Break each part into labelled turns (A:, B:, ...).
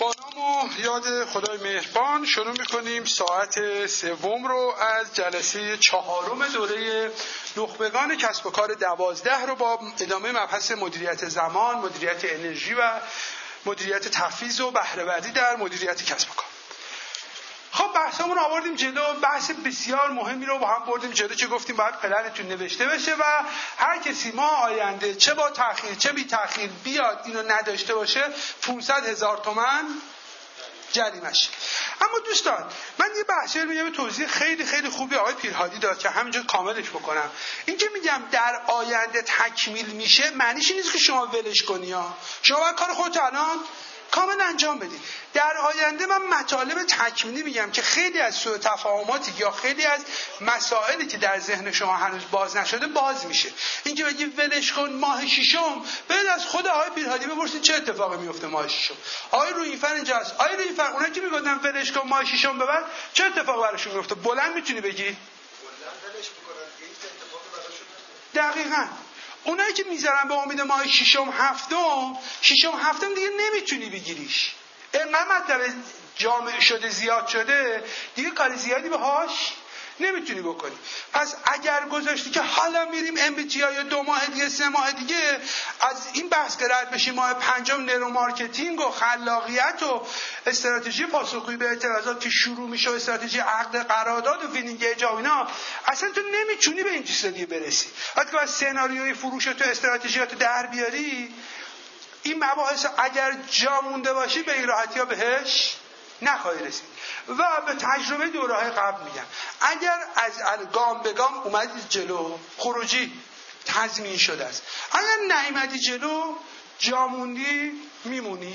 A: با نام و یاد خدای مهربان شروع میکنیم ساعت سوم رو از جلسه 4 دوره نخبگان کسب و کار 12 رو با ادامه مبحث مدیریت زمان، مدیریت انرژی و مدیریت تفویض و بهره‌وری در مدیریت کسب و کار. خب بحثمون رو آوردیم جلو، بحث بسیار مهمی رو با هم بردیم جلو که گفتیم باید پلنتون نوشته بشه و هر کسی ما آینده چه با تأخیر چه بی تأخیر بیاد اینو نداشته باشه 500,000 تومان جریمه‌شه. اما دوستان من یه بحثی رو میگم، توضیح خیلی خیلی خوبی آقای پیرهادی داد که همینجا کاملش بکنم. این که میگم در آینده تکمیل میشه معنیش نیست که شما ولش کنی ها. شما باید کار خودت الان کامل انجام بدید. در آینده من مطالب تکمیلی میگم که خیلی از سوء تفاهماتی یا خیلی از مسائلی که در ذهن شما هنوز باز نشده باز میشه. این که بگی ولش کن ماه ششم، بعد از خود آقای پیرهادی بپرسید چه اتفاقی میفته ماه ششم. آقای رویفر اینجاست. آقای رویفر اونایی که میگفتن ولش کن ماه ششم ببر چه اتفاقی براشون میفته؟ بلند میتونی بگی؟
B: بلند ولش میکنن که این اتفاقی براشون
A: دقیقاً اونایی که میذارن به امید ماه ششم هفتم دیگه نمیتونی بگیریش. اینقدر مطلب جامع شده زیاد شده دیگه کار زیادی باهاش نمیتونی بکنی. پس اگر گذاشتی که حالا میریم MBTI یا 2 ماه دیگه 3 ماه دیگه از این بحث که رد بشیم ماه پنجم نرو مارکتینگ و خلاقیت و استراتژی پاسخگویی به اعتراضات که شروع میشه و استراتژی عقد قرارداد و وینینگ اجاب اینا، اصلا تو نمیتونی به این چیزا دیگه برسی. وقتی که سناریوی فروش تو استراتژیات در بیاری این مباحث اگر جا مونده باشی به این راحتی‌ها بهش نخواهی رسید. و به تجربه دوره‌های قبل میگم اگر از گام به گام اومدید جلو خروجی تضمین شده است، اگر نیامدی جلو جا موندی میمونی.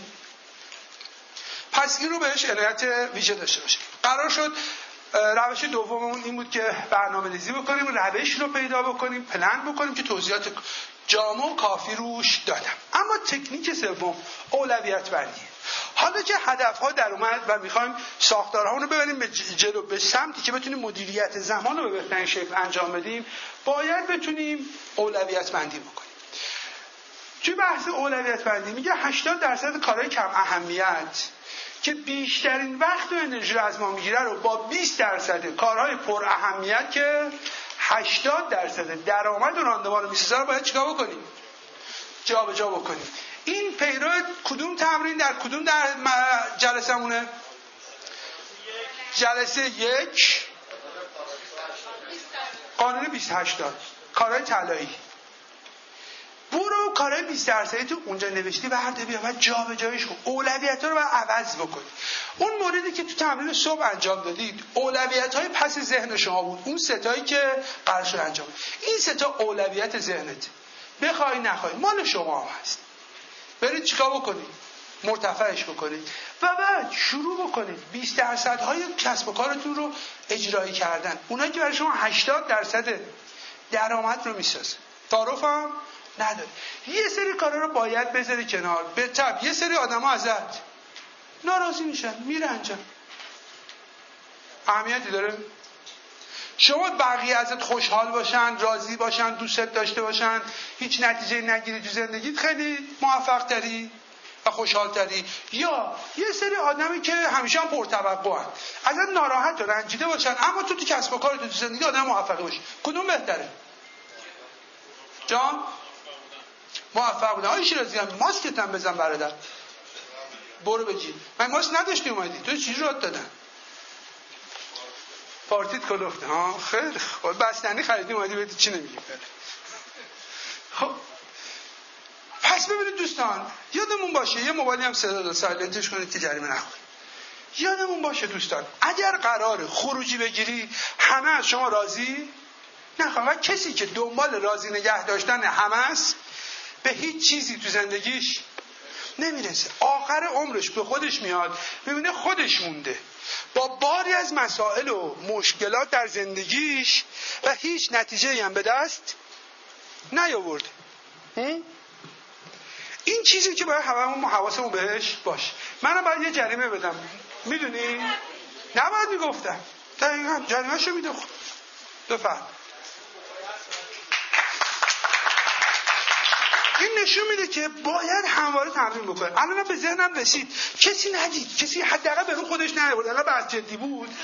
A: پس این رو بهش عنایت ویژه داشته باشید. قرار شد روش دوممون این بود که برنامه‌ریزی بکنیم، روش رو پیدا بکنیم، پلن بکنیم که توضیحات جامع و کافی روش دادم. اما تکنیک سوم اولویت بندی. حالا که هدف‌ها در اومد و می‌خوایم ساختارها رو ببریم به جلو به سمتی که بتونیم مدیریت زمان رو به بهترین شکل انجام بدیم، باید بتونیم اولویت بندی بکنیم. توی بحث اولویت بندی میگه 80% کارهای کم اهمیت که بیشترین وقت و انرژی رو از ما میگیره رو با 20% کارهای پر اهمیت که 80% درآمد و راندمان رو میسازه رو باید چیکار بکنیم؟ جابجا بکنیم. این پیرو کدوم تمرین در کدوم در جلسه مونه؟ جلسه 1 قانون 2080 کارهای طلایی. برو کارهای 20% تو اونجا نوشتی برده بیا و جابجاییش کن. اولویت‌ها رو باید عوض بکنی. اون موردی که تو تمرین صبح انجام دادید اولویت‌های پس ذهن شما بود، اون ستایی که قرار شد انجام. این ستا اولویت ذهنت، بخوای نخوای مال شما هم هست. برید چیکار بکنید؟ مرتفعش بکنید و بعد شروع بکنید 20% های کسب و کارتون رو اجرایی کردن. اونایی که برای شما 80% درآمد رو میسازه. تعارف هم نداره. یه سری کارا رو باید بذاری کنار. به تبع یه سری آدما ازت ناراضی میشن، میرنجن. اهمیتی داره؟ شما بقیه ازت خوشحال باشن، راضی باشن، دوستت داشته باشن، هیچ نتیجه نگیری تو زندگیت، خیلی موفق تری و خوشحال تری. یا یه سری آدمی که همیشه هم پرتوقعن، ازت ناراحت و رنجیده باشن اما تو کسب و کارت تو زندگی آدم موفقی باشی. کدوم بهتره؟ جان موفق بودن. آی شیرازی هم ماسکت هم بزن برادر. برو بگی من ماسک نداشتی اومدی تو چی رو دادن؟ پارتیت کلفته ها. خیلی خوب بستنی خریدی اومدی بهت چی نمیگی؟ خب پس ببینید دوستان یادمون باشه یه موبایلی هم صدا داد سایلنتش کنید که جریمه نخوره. یادمون باشه دوستان اگر قراره خروجی بگیری همه از شما راضی نخوان و کسی که دنبال راضی نگه داشتن همه است به هیچ چیزی تو زندگیش نمیرسه. آخر عمرش به خودش میاد ببینه خودش مونده با باری از مسائل و مشکلات در زندگیش و هیچ نتیجه‌ای هم به دست نیاورده. این چیزی که باید هممون حواسمون بهش باشه. منم باید یه جریمه بدم، میدونی؟ نباید میگفتم دقیقا جریمه‌شو میده. بفهم این نشون میده که باید همواره تمرین بکنه. الان به ذهنم رسید کسی ندید، کسی حداقل به رو خودش نیاورد، الان بحث جدی بود.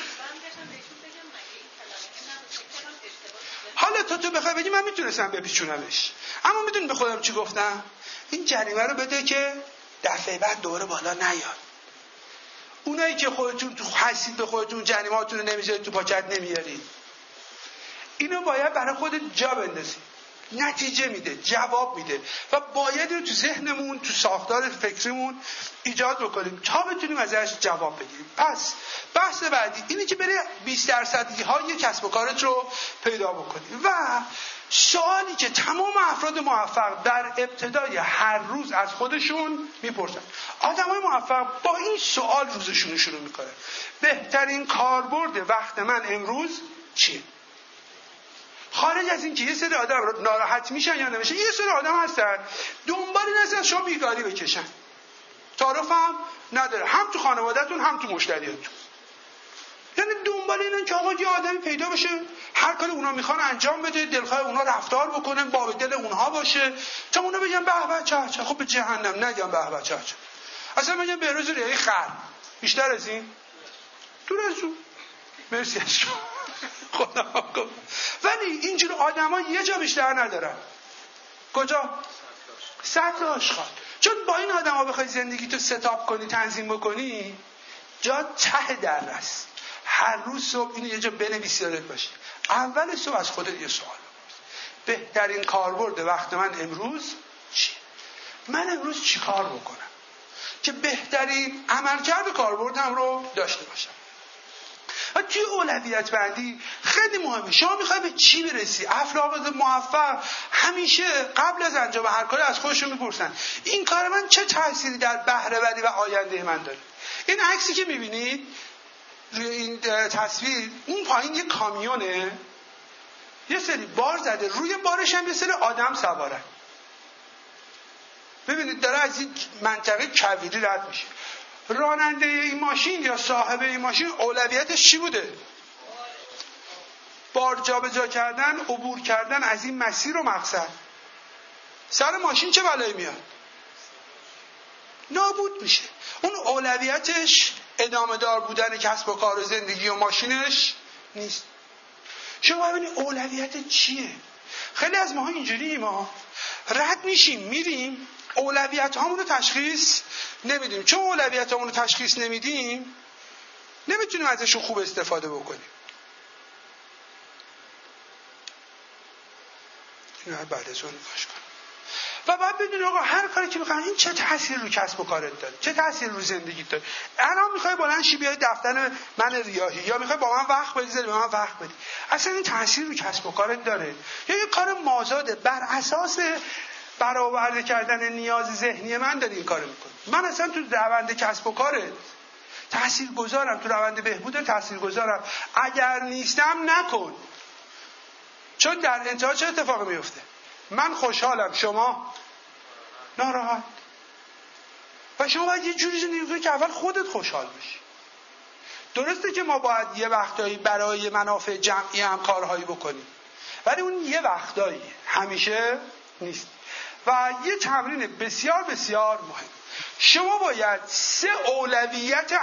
A: حالا تو بخوای بگی من میتونستم بپیچونمش، اما میدونی به خودم چی گفتم؟ این جریمه رو بده که دفعه بعد دوره بالا نیاد. اونایی که خودتون تو هستید به خودتون جریمه‌هاتون رو نمیذارید تو پاکت نمیارید، اینو باید برای خودت جا بندازید. نتیجه میده، جواب میده و باید اینو تو ذهنمون، تو ساختار فکریمون ایجاد بکنیم تا بتونیم ازش جواب بگیریم. پس بحث بعدی اینه که بری 20% های کسب و کارت رو پیدا بکنی. و سوالی که تمام افراد موفق در ابتدای هر روز از خودشون میپرسن، آدمای موفق با این سوال روزشون رو شروع میکنن: بهترین کاربرد وقت من امروز چیه؟ خارج از این که یه سری آدم ناراحت میشن یا نمیشن، یه سری آدم هستن دنبال این هستن شما بیگاری بکشن، تعارف هم نداره، هم تو خانوادهتون هم تو مشتریاتون. یعنی دنبال اینن که آقا یه آدمی پیدا بشه هر کاری اونا میخوان انجام بده، دلخواه اونا رفتار بکنه، باب دل اونها باشه، تا اونا بگن به به چه چه. خب به جهنم نگم به به چه چه، اصلا بگم به روز ریای خر. بیشتر از این دور از اون. مرسی از شما خدا کن. ولی اینجور آدم ها یه جا بیشتر ندارن. کجا؟ سطح آشغال. چون با این آدم ها بخوای زندگی تو ستاپ کنی، تنظیم بکنی، جا ته در است. هر روز صبح اینو یه جا بنویس یادت باشه. اول صبح از خودت یه سوال بپرس: بهترین کاربرد وقت من امروز چیه؟ من امروز چی کار بکنم که بهترین عملکرد کاربردم رو داشته باشم؟ و توی اولویت بندی خیلی مهمه. شما میخوای به چی برسی؟ افراد موفق همیشه قبل از انجام هر کاری از خودشون میپرسن این کار من چه تأثیری در بهره وری و آینده من داره. این عکسی که میبینید روی این تصویر، اون پایین یه کامیونه، یه سری بار زده، روی بارش هم یه سری آدم سوارن. ببینید داره از این منطقه کویری رد میشه. راننده این ماشین یا صاحب این ماشین اولویتش چی بوده؟ بار جابجا کردن، عبور کردن از این مسیر و مقصد. سر ماشین چه بلایی میاد؟ نابود میشه. اون اولویتش ادامه دار بودن کسب و کار و زندگی و ماشینش نیست. شما ببینید اولویت چیه؟ خیلی از ماها اینجوری ما رد میشیم میریم اولویت هامون رو تشخیص نمیدیم. چون اولویت هامون رو تشخیص نمیدیم نمیتونیم ازشون خوب استفاده بکنیم. اینو بعد از اون نگاش کنیم و بعد بدونی آقا هر کاری که می‌کنی این چه تأثیر رو کسب و کارت داره، چه تأثیر رو زندگیت داره. الان میخوای بلند شی بیای دفتر من ریاحی یا میخوای با من وقت بگذاری به من وقت بدی، اصلا این تأثیر رو کسب و کارت داره یا یه کار مازاده بر اساس برآورده کردن نیاز ذهنی من داری این کارو میکنی؟ من اصلا تو روند کسب و کارت تاثیرگذارم، تو روند بهبود تاثیرگذارم. اگر نیستم نکن. چون در انتها چه اتفاقی میفته؟ من خوشحالم، شما ناراحت. و شما باید یه جوری زندگی کنی که اول خودت خوشحال بشی. درسته که ما باید یه وقتایی برای منافع جمعی هم کارهایی بکنیم، ولی اون یه وقتایی همیشه نیست. و یه تمرین بسیار بسیار مهم، شما باید 3 اولویت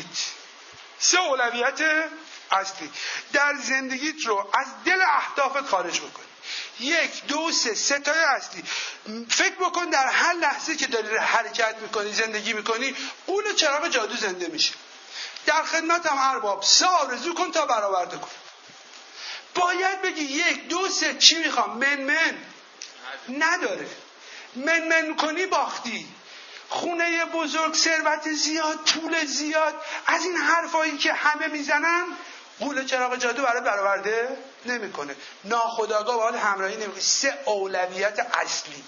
A: اصلی در زندگیت رو از دل اهدافت خارج بکن. 1 2 3 تای اصلی. فکر بکن در هر لحظه که داری حرکت میکنی، زندگی میکنی، قول چراغ جادو زنده میشه. در خدمتم ارباب، 3 آرزو کن تا برآورده کن. باید بگی 1 2 3 چی میخوام. من نداره. من کنی باختی. خونه بزرگ، ثروت زیاد، پول زیاد، از این حرفایی که همه میزنن قول چراغ جادو برای برآورده نمیکنه. ناخودآگاه با حال همراهی نمیکنه. 3 اولویت اصلی.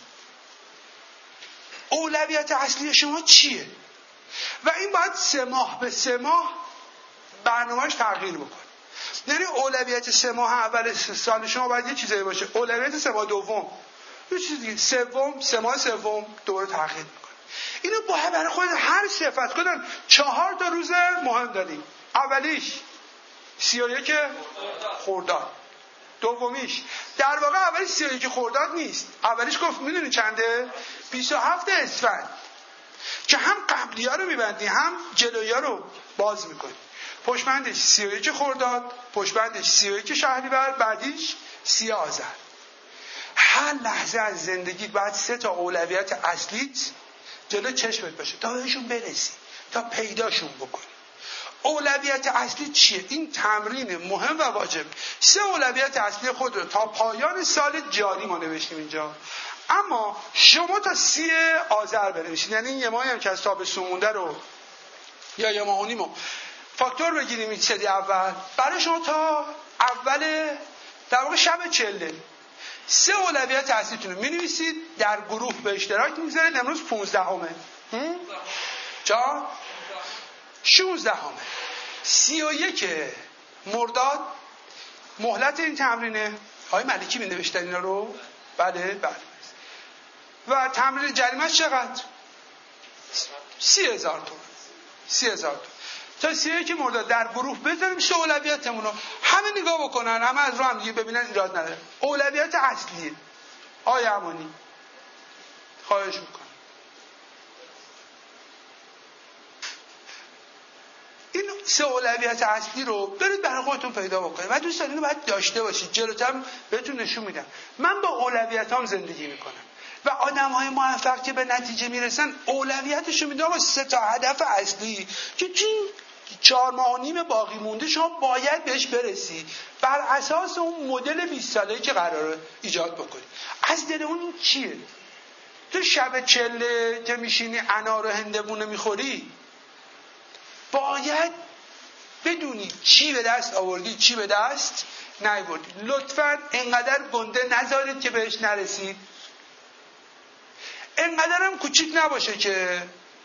A: اولویت اصلی شما چیه؟ و این باید 3 ماه به 3 ماه برنامه‌اش تغییر بکنه. یعنی اولویت 3 ماه اول سال شما باید یه چیزایی باشه. اولویت 3 ماه دوم یه چیز دیگه. 3 ماه سوم دوباره تغییر میکنه. اینو باید برای خود هر صفت کنن. 4 تا روز مهم داریم. اولیش 31 خرداد، دومیش در واقع اولیش 31 خرداد نیست، اولیش گفت میدونی چنده؟ 27 اسفند که هم قبلی ها رو میبندی هم جلوی ها رو باز میکنی. پشتبندش 31 خرداد، پشتبندش 31 شهریور، بعدیش 30 آذر. هر لحظه از زندگی باید 3 تا اولویت اصلیت جلو چشمت باشه تا بهشون برسی، تا پیداشون بکنی. اولویت اصلی چیه؟ این تمرین مهم و واجب. 3 اولویت اصلی خود رو تا پایان سال جاری ما نوشتیم اینجا، اما شما تا 30 آذر بنویسید، یعنی یه ماهی هم که از تابستون مونده رو یا یه ماه و نیمو فاکتور بگیریم این سری اول برای شما تا اول در واقع شب چله 3 اولویت اصلیتون رو می‌نویسید، در گروه به اشتراک می‌گذارید. امروز 15 جا 16 31 مرداد مهلت این تمرینه. آقای ملکی می نوشتن اینا رو؟ بله. و تمرین جریمه‌اش چقدر؟ 30,000 تومان. 30,000 تومان. تا 31 مرداد در گروه بذاریم 3 اولویتمون رو همه نگاه بکنن، همه از رو هم دیگه ببینن، ایراد نداره. اولویت اصلیه. آقای امانی خواهش میکنم این 3 اولویت اصلی رو برید برای خودتون پیدا بکنید و دوستان اینو باید داشته باشید. جلوتر بهتون نشون میدم. من با اولویتام زندگی میکنم و آدم‌های موفق که به نتیجه میرسن اولویتشو میدن با 3 تا هدف اصلی که تو 4 ماه و نیم باقی مونده شما باید بهش برسی بر اساس اون مدل 20 ساله‌ای که قراره ایجاد بکنی. از دل اون چیه؟ تو شب چله که میشینی انار و هندبونه میخوری باید بدونی چی به دست آوردی چی به دست نیاوردی. لطفاً انقدر گنده نذارید که بهش نرسید، انقدر هم کوچیک نباشه که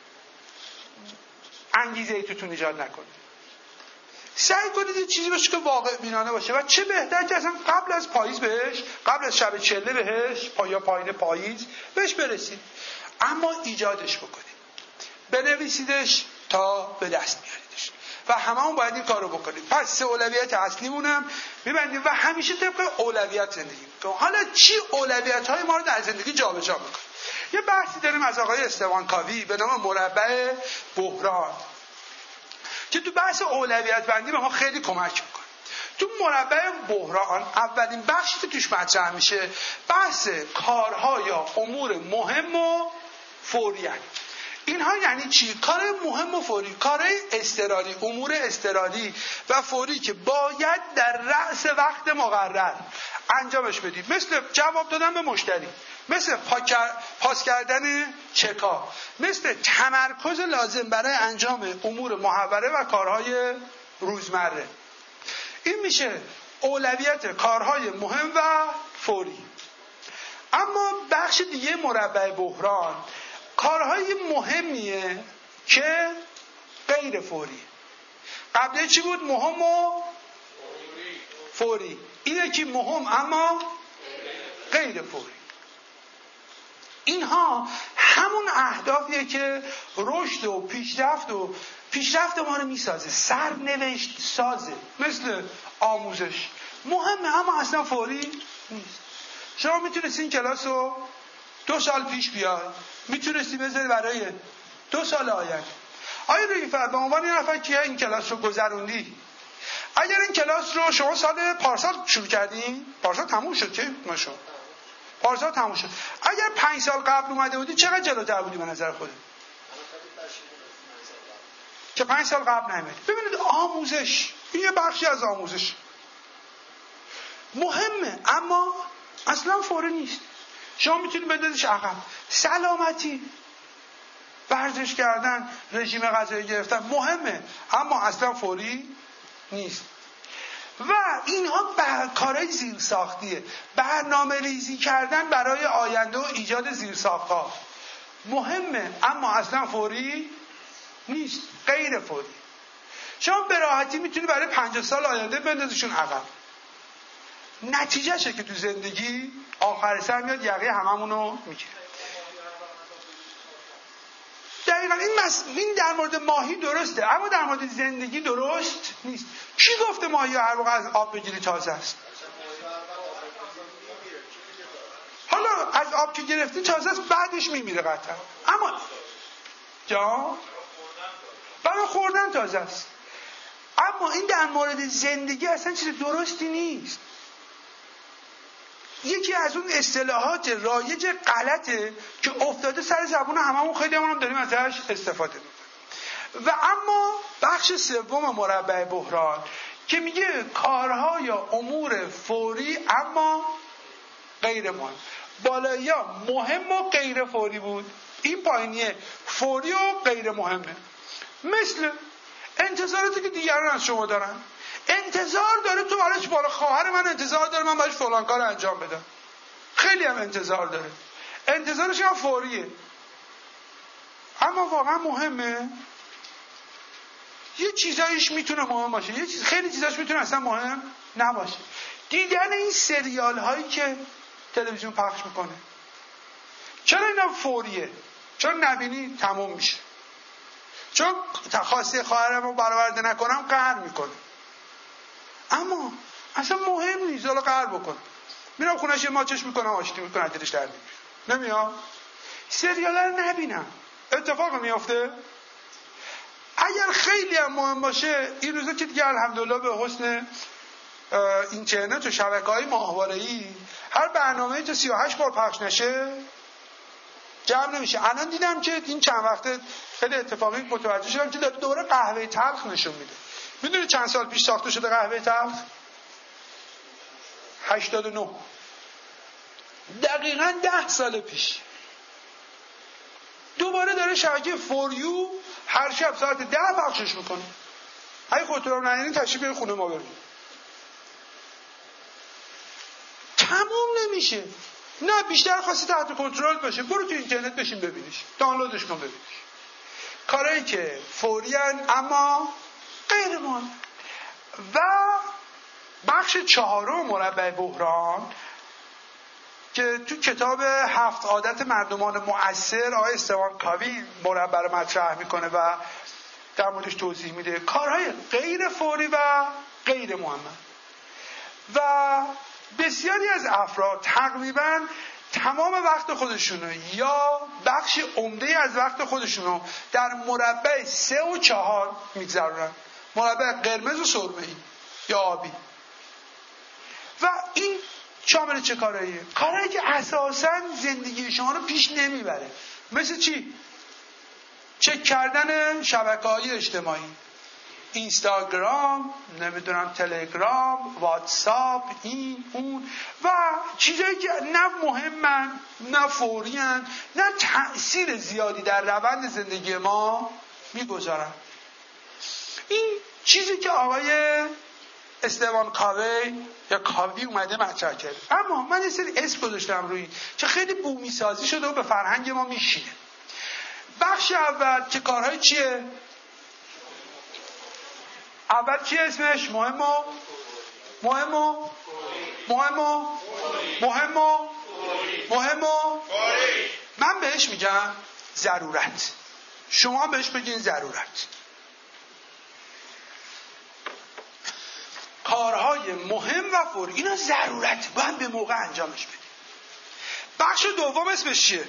A: انگیزه ای توتون ایجاد نکنه. سعی کنید یه چیزی باشه که واقع بینانه باشه و چه بهتر که اصلا قبل از پاییز بهش، قبل از شب چله بهش یا پایین پاییز بهش برسید، اما ایجادش بکنید، بنویسیدش تا به دست بیاریدش و هممون باید این کارو بکنیم. پس 3 اولویت اصلیمونم میبندیم و همیشه طبق اولویت زندگی میکنیم. حالا چی اولویت‌های ما رو در زندگی جابجا میکنه؟ یه بحثی داریم از آقای استوان کاوی به نام مربع بحران که تو بحث اولویت بندی به ما خیلی کمک میکنه. تو مربع بحران اولین بخشی که توش مطرح میشه بحث کارها یا امور مهم و فوری هست. اینها یعنی چی؟ کار مهم و فوری، کارهای اضطراری، امور اضطراری و فوری که باید در رأس وقت مقرر انجامش بدید، مثل جواب دادن به مشتری، مثل پاس کردن چکا، مثل تمرکز لازم برای انجام امور محوره و کارهای روزمره. این میشه اولویت کارهای مهم و فوری. اما بخش دیگه مربع بحران کارهای مهمیه که غیر فوری. قبل چی بود؟ مهم و فوری. این یکی مهم اما غیر فوری. اینها همون اهدافیه که رشد و پیشرفت ما رو میسازه، سرنوشت سازه. مثل آموزش مهمه اما اصلا فوری نیست. شما میتونستی این کلاس رو 2 سال پیش بیای، میتونستی بذاری برای 2 سال آینده. آیا رفیق به عنوان یه نفر که این کلاس رو گذروندی، اگر این کلاس رو شما سال پارسال شروع کردین، پارسال تموم شد که ماشا پارسال تموم شد، اگر 5 سال قبل اومده بودی چقدر جلوتر بودی به نظر خودت؟ که 5 سال قبل نمیدی. ببینید آموزش این یه بخشی از آموزش مهمه اما اصلا فوری نیست. شما میتونید بندازیش عقب. سلامتی، ورزش کردن، رژیم غذایی گرفتن مهمه اما اصلا فوری نیست. و اینها کارهای زیرساختیه. برنامه ریزی کردن برای آینده و ایجاد زیرساخت‌ها مهمه اما اصلا فوری نیست، غیر فوری. شما به راحتی میتونی برای 50 سال آینده بندازیشون عقب. نتیجهشه که تو زندگی آخر سر میاد یقه هممونو میگیره. دقیقا این در مورد ماهی درسته اما در مورد زندگی درست نیست. کی گفته ماهی هر موقع از آب بگیری تازه است؟ حالا از آب که گرفتی تازه است، بعدش میمیره قطعا. اما برای خوردن تازه است. اما این در مورد زندگی اصلا چیز درستی نیست. یکی از اون اصطلاحات رایج غلطه که افتاده سر زبون هممون، خیلی هم داریم ازش استفاده میکنیم. و اما بخش سوم مربع بحران که میگه کارها یا امور فوری اما غیر مهم. بالایی ها مهم و غیر فوری بود، این پایینیه فوری و غیر مهمه. مثل انتظاراتی که دیگران از شما دارن. انتظار داره تو براش، بالا خواهر من انتظار داره من براش فلان کار انجام بدم، خیلی هم انتظار داره، انتظارش هم فوریه، اما واقعا مهمه؟ یه چیزایش میتونه مهم باشه، خیلی چیزاش میتونه اصلا مهم نباشه. دیدن این سریال هایی که تلویزیون پخش میکنه، چرا اینا فوریه؟ چون نبینی تموم میشه، چون خواسته خواهرم رو برآورده نکنم قهر میکنه، اما اصلا مهم نیست، حالا قهر بکن، میرم خونش یه ماچش میکنم، آشتی میکنم، دلش در نمیاد. سریال رو نبینم، اتفاق میافته. اگر خیلی هم مهم باشه، این روزا که دیگه الحمدلله به حسن اینترنت و شبکه‌های ماهواره‌ای هر برنامه‌ای تا 38 بار پخش نشه جمع نمیشه. الان دیدم که این چند وقته خیلی اتفاقی متوجه شدم که داره دوره قهوه تلخ نشون میده. میدونی چند سال پیش ساخته شده قهوه تلخ؟ 89. دقیقاً 10 سال پیش. دوباره داره شبکه فوریو هر شب ساعت 10 پخشش میکنه. اگه خودتون رو نبینین تشریف بیارید خونه ما برید. تموم نمیشه. نه بیشتر خواستی تحت کنترل باشه، برو تو اینترنت بشین ببینیش، دانلودش کن ببینیش. کارهایی که فوریان اما غیر مهم. و بخش 4 مربع بحران که تو کتاب 7 عادت مردمان مؤثر آقای استوان کاوی مربع رو مطرح میکنه و در موردش توضیح میده، کارهای غیر فوری و غیر مهم. و بسیاری از افراد تقریبا تمام وقت خودشونو یا بخش عمده از وقت خودشونو در مربع 3 و 4 میگذرونن، مربع قرمز و سرمه‌ای یا آبی. و این شامل چه کارهاییه؟ کارهایی که اساساً زندگی شما رو پیش نمیبره. مثل چی؟ چک کردن شبکه‌های اجتماعی، اینستاگرام، نمیدونم تلگرام، واتساپ، این اون و چیزایی که نه مهمن، نه فوریان، نه تأثیر زیادی در روند زندگی ما میگذارن. این چیزی که آقای استوان کاوی یا کاوی اومده مطرح کرد. اما من یه سری اسم گذاشتم روی چه خیلی بومی سازی شده و به فرهنگ ما میشینه. بخش اول که کارهای چیه؟ اول چی اسمش؟ مهمو من بهش میگم ضرورت، شما بهش بگین ضرورت. کارهای مهم و فوری اینا ضرورت، باید به موقع انجامش بدیم. بخش دوم اسمش چیه؟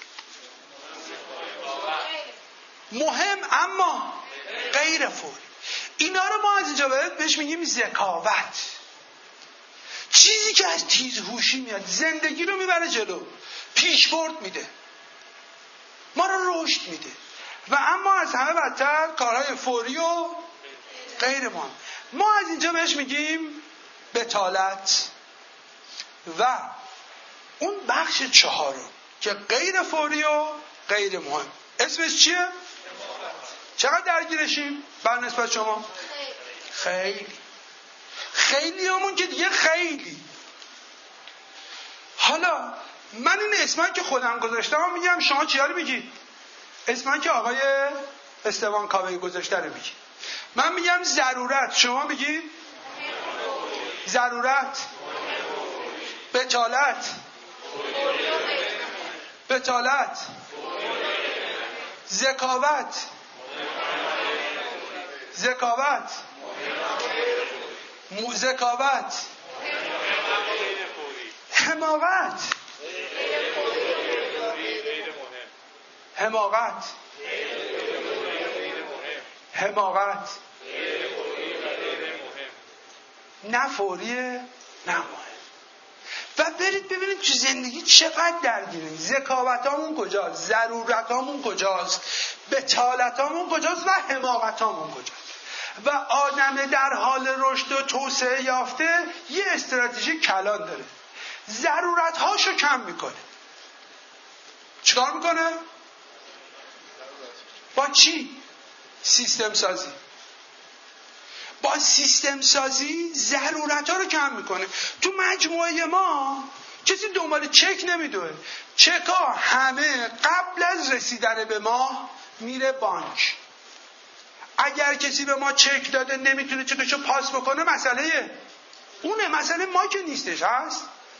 A: مهم اما غیر فوری. اینا رو ما از اینجا بهش میگیم ذکاوت. چیزی که از تیزهوشی میاد، زندگی رو میبره جلو، پیشبرد میده، ما رو رشد میده. و اما از همه بدتر کارهای فوری و غیر مهم. ما از اینجا بهش میگیم بتالت. و اون بخش 4 که غیر فوری و غیر مهم اسمش چیه؟ چقدر درگیرشیم بر نسبت شما؟ خیلی همون که دیگه خیلی. حالا من این اسمان که خودم گذاشتم میگم، شما چیا رو میگی؟ اسمان که آقای استوان کاوی گذاشته رو میگی. من میگم ضرورت، شما میگی؟ ضرورت، بتالت، ذکاوت، حماقت، حماقت نه فوریه نه مهم. و برید ببینید تو زندگی چقدر درگیریم. ذکاوتامون کجاست، ضرورتامون کجاست، بتالتامون کجاست و حماقتامون کجاست. و آدم در حال رشد و توسعه یافته یه استراتژی کلان داره، ضرورتهاشو کم میکنه. چیکار میکنه؟ با چی؟ سیستم سازی. با سیستم سازی ضرورتها رو کم میکنه. تو مجموعه ما کسی دنبال چک نمیدوه. چکا همه قبل از رسیدن به ما میره بانک. اگر کسی به ما چک داده نمیتونه چکشو پاس بکنه، مسئله اونه، مسئله ما که نیستش. هست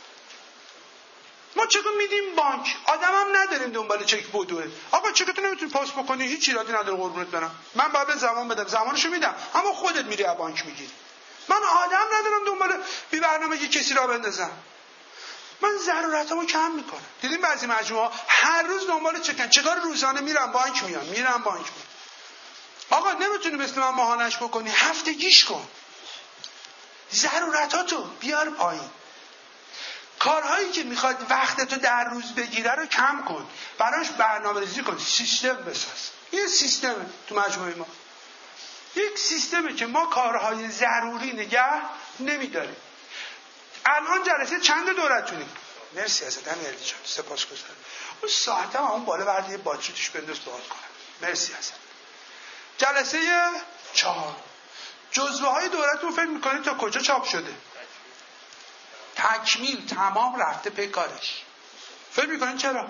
A: ما چکو میدیم بانک، آدم هم نداریم دنبال چک بدوه. آقا چکتو نمیتونی پاس بکنی، هیچ ایرادی نداره، قربونت برم، من باید به زمان بدم، زمانشو میدم، اما خودت میری از بانک میگیری. من آدم ندارم دنبال بی برنامگی کسی را بندازم. من ضرورتامو کم میکنم. دیدیم بعضی مجموعه هر روز دنبال چکن، چکار روزانه میرم بانک میام. آقا نمیتونی مثل من ماهانش بکنی، هفتگیش کن. ضرورتاتو بیار پایین. کارهایی که میخواد وقتتو در روز بگیره رو کم کن، براش برنامه‌ریزی کن، سیستم بساز. یه سیستمه تو مجموعه ما، یک سیستمه که ما کارهای ضروری نگه نمیداریم. الان جلسه چند دورتونی؟ مرسی ازت امیرعلی جان، سپاسگزارم. اون ساعته هم اون بالا برد یه باتری توش بنداز دعا کنم. مرسی ازت. جلسه 4 جزوه های دورتون فکر میکنید تا کجا چاپ شده؟ تکمیل تمام رفته پی کارش. فکر میکنین چرا؟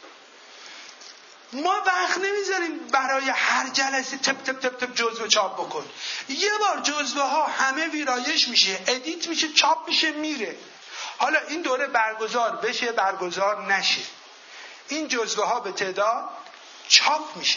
A: ما وقت نمیذاریم برای هر جلسه تپ جزوه چاپ بکن. یه بار جزوه ها همه ویرایش میشه، ادیت میشه، چاپ میشه، میره. حالا این دوره برگزار بشه برگزار نشه، این جزوه ها به تعداد چاپ میشه.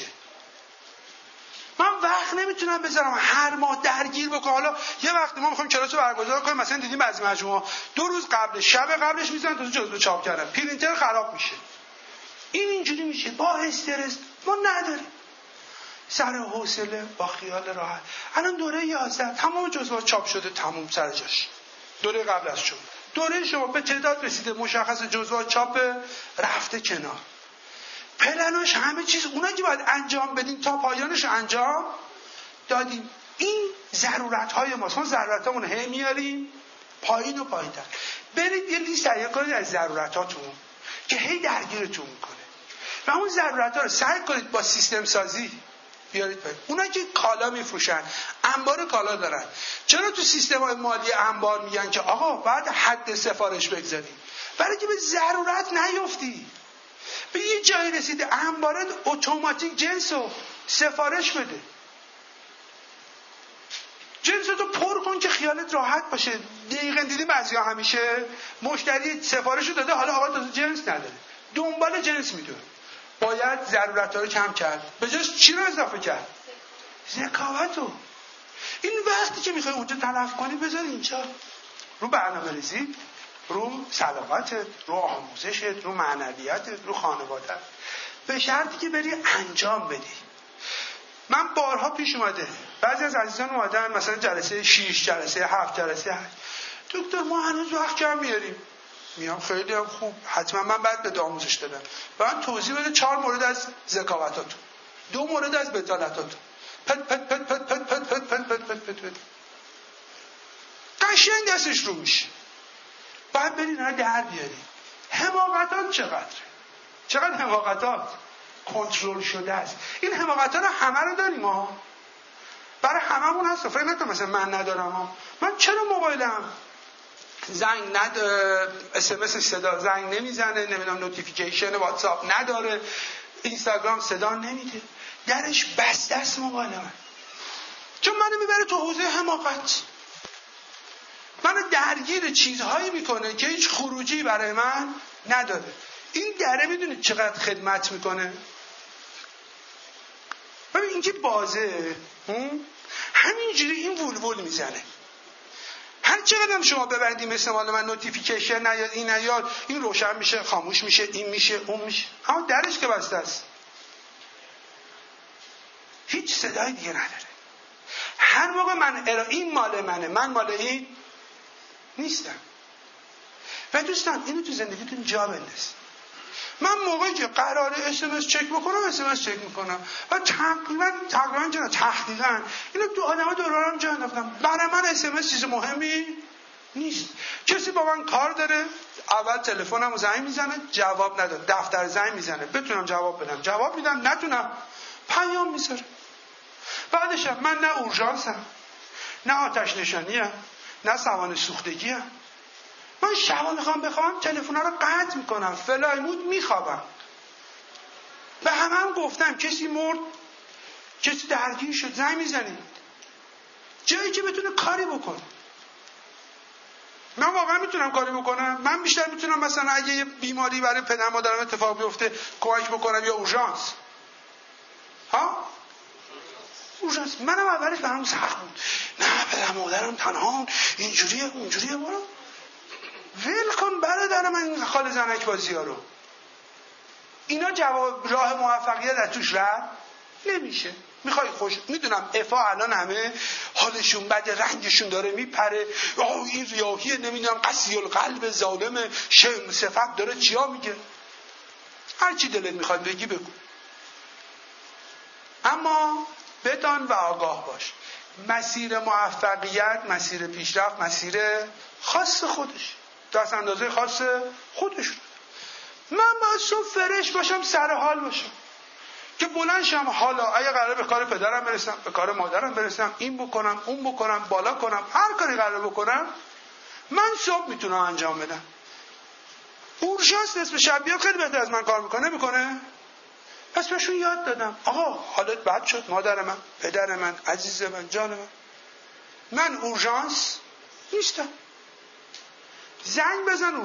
A: من وقت نمیتونم بذارم هر ماه درگیر بکنم. حالا یه وقتی ما میخوایم کلاس رو برگزار کنیم، مثلا دیدیم بعضی مجموعه 2 روز قبلش، شب قبلش میذارن تا جزوه چاپ کردن، پرینتر خراب میشه. این اینجوری میشه با استرس. ما نداریم سر حوصله با خیال راحت. الان دوره 11 تمام جزوه چاپ شده، تمام سر جاش. دوره قبل از شما، دوره شما به تعداد رسیده، مشخص جزوه چاپ رفته کنار، پلناش همه چیز، اونا که باید انجام بدین تا پایانش انجام دادیم. این ضرورت های ماست. ما ضرورت همون هی میاریم پایین و پایین تر. برید یه لیست تهیه کنید از ضرورت هاتون که هی درگیرتون میکنه و اون ضرورت ها رو سعی کنید با سیستم سازی بیارید پایین. اونا که کالا میفروشن، انبار کالا دارن، چرا تو سیستم های مالی انبار میگن که آقا بعد حد سفارش بگذاریم؟ برای که به ضرورت نیفتی. به یه جایی رسیده انبارت اتوماتیک جنس رو سفارش بده، جنس رو پر کن که خیالت راحت باشه. دقیقاً دیدی بعضی ها همیشه مشتری سفارش رو داده، حالا آقا تازه جنس نداره، دنبال جنس میدونه. باید ضرورت ها رو کم کرد، به جاش چی رو اضافه کرد؟ ذکاوت رو. این وقتی که میخوای اونجا تلف کنی بذار اینجا، رو برنامه ریزی، رو صداقتت، رو آموزشت، رو معنویتت، رو خانوادت، به شرطی که بری انجام بدی. من بارها پیش اومده بعضی از عزیزان اومدن مثلا جلسه 6، جلسه 7، جلسه 8، دکتر ما هنوز وقت کم میاریم. میام خیلی هم خوب، حتما من باید به آموزش دادم و من توضیح بده 4 مورد از ذکاوتاتون، 2 مورد از بتالتاتون، پت قشنگ دستش رو میشه. باید برین ها در بیاریم. حماقتات چقدر حماقتات کنترل شده است. این حماقتات رو همه رو داریم ها، برای هممون هست. فکر نکن مثلا من ندارم ها. من چرا موبایلم زنگ SMS صدا زنگ نمیزنه، نمیدونم نوتیفیکیشن واتساپ نداره، اینستاگرام صدا نمیده، درش بسته است موبایل من، چون منو میبره تو حوزه حماقت، منو درگیر چیزهایی میکنه که هیچ خروجی برای من نداره. این دره میدونید چقدر خدمت میکنه؟ ببین این که بازه همینجوری این ولول میزنه، هر چقدر شما ببندیم مثل مال من نوتیفیکیشن نیاد این روشن میشه، خاموش میشه، این میشه، اون میشه، اما درش که بسته است، هیچ صدای دیگه نداره. هر موقع این مال منه، من مال این نیستم. و دوستان اینو تو زندگیتون جا بنداز. من موقعی که قراره SMS چک بکنم SMS چک میکنم و تقریبا اینو تو آدما دورارم جا انداختم. برای من SMS چیز مهمی نیست. کسی با من کار داره، اول تلفنمو زنگ میزنه، جواب نداد، دفتر زنگ میزنه، بتونم جواب بدم جواب میدم، نتونم پیام میذاره. بعدش من نه اورژانسم، نه آتش نشانیم، نه سوانح سوختگیم. من شبا میخوام بخوام تلفن رو قطع میکنم، فلای مود میخوابم. به همه گفتم کسی مرد، کسی درگیر شد، زنگ میزنید جایی که بتونه کاری بکنه. من واقعا میتونم کاری بکنم. من بیشتر میتونم مثلا اگه یه بیماری برای پدر مادرم اتفاق بیفته کمک بکنم، یا اورژانس. اورژانس منم اولش برام سخت بود، نه پدر مادرم تنها اینجوریه اونجوریه. برو ول کن برادر من این خال زنک بازی ها رو. اینا جواب راه موفقیت از توش رد نمیشه. میخوای خوش، میدونم افا الان همه حالشون بده، رنگشون داره میپره، این ریاحیه، نمیدونم قسی القلب ظالم شم صفت داره چیا میگه. هر چی دلت میخواد بگی بگو، اما بدان و آگاه باش مسیر موفقیت، مسیر پیشرفت، مسیر خاص خودش، دست اندازه خاص خودش. من باید صبح فرش باشم، سر حال باشم که بلند شم. حالا اگه قراره به کار پدرم برسم، به کار مادرم برسم، این بکنم اون بکنم، بالا کنم، هر کاری قراره بکنم، من صبح میتونم انجام بدم. اورژانس نصف شب بیاد خیلی بهتر از من کار میکنه. پس بهشون یاد دادم آقا حالت بد شد، مادر من، پدر من، عزیز من، جان من اورژانس نیستم. زنگ بزن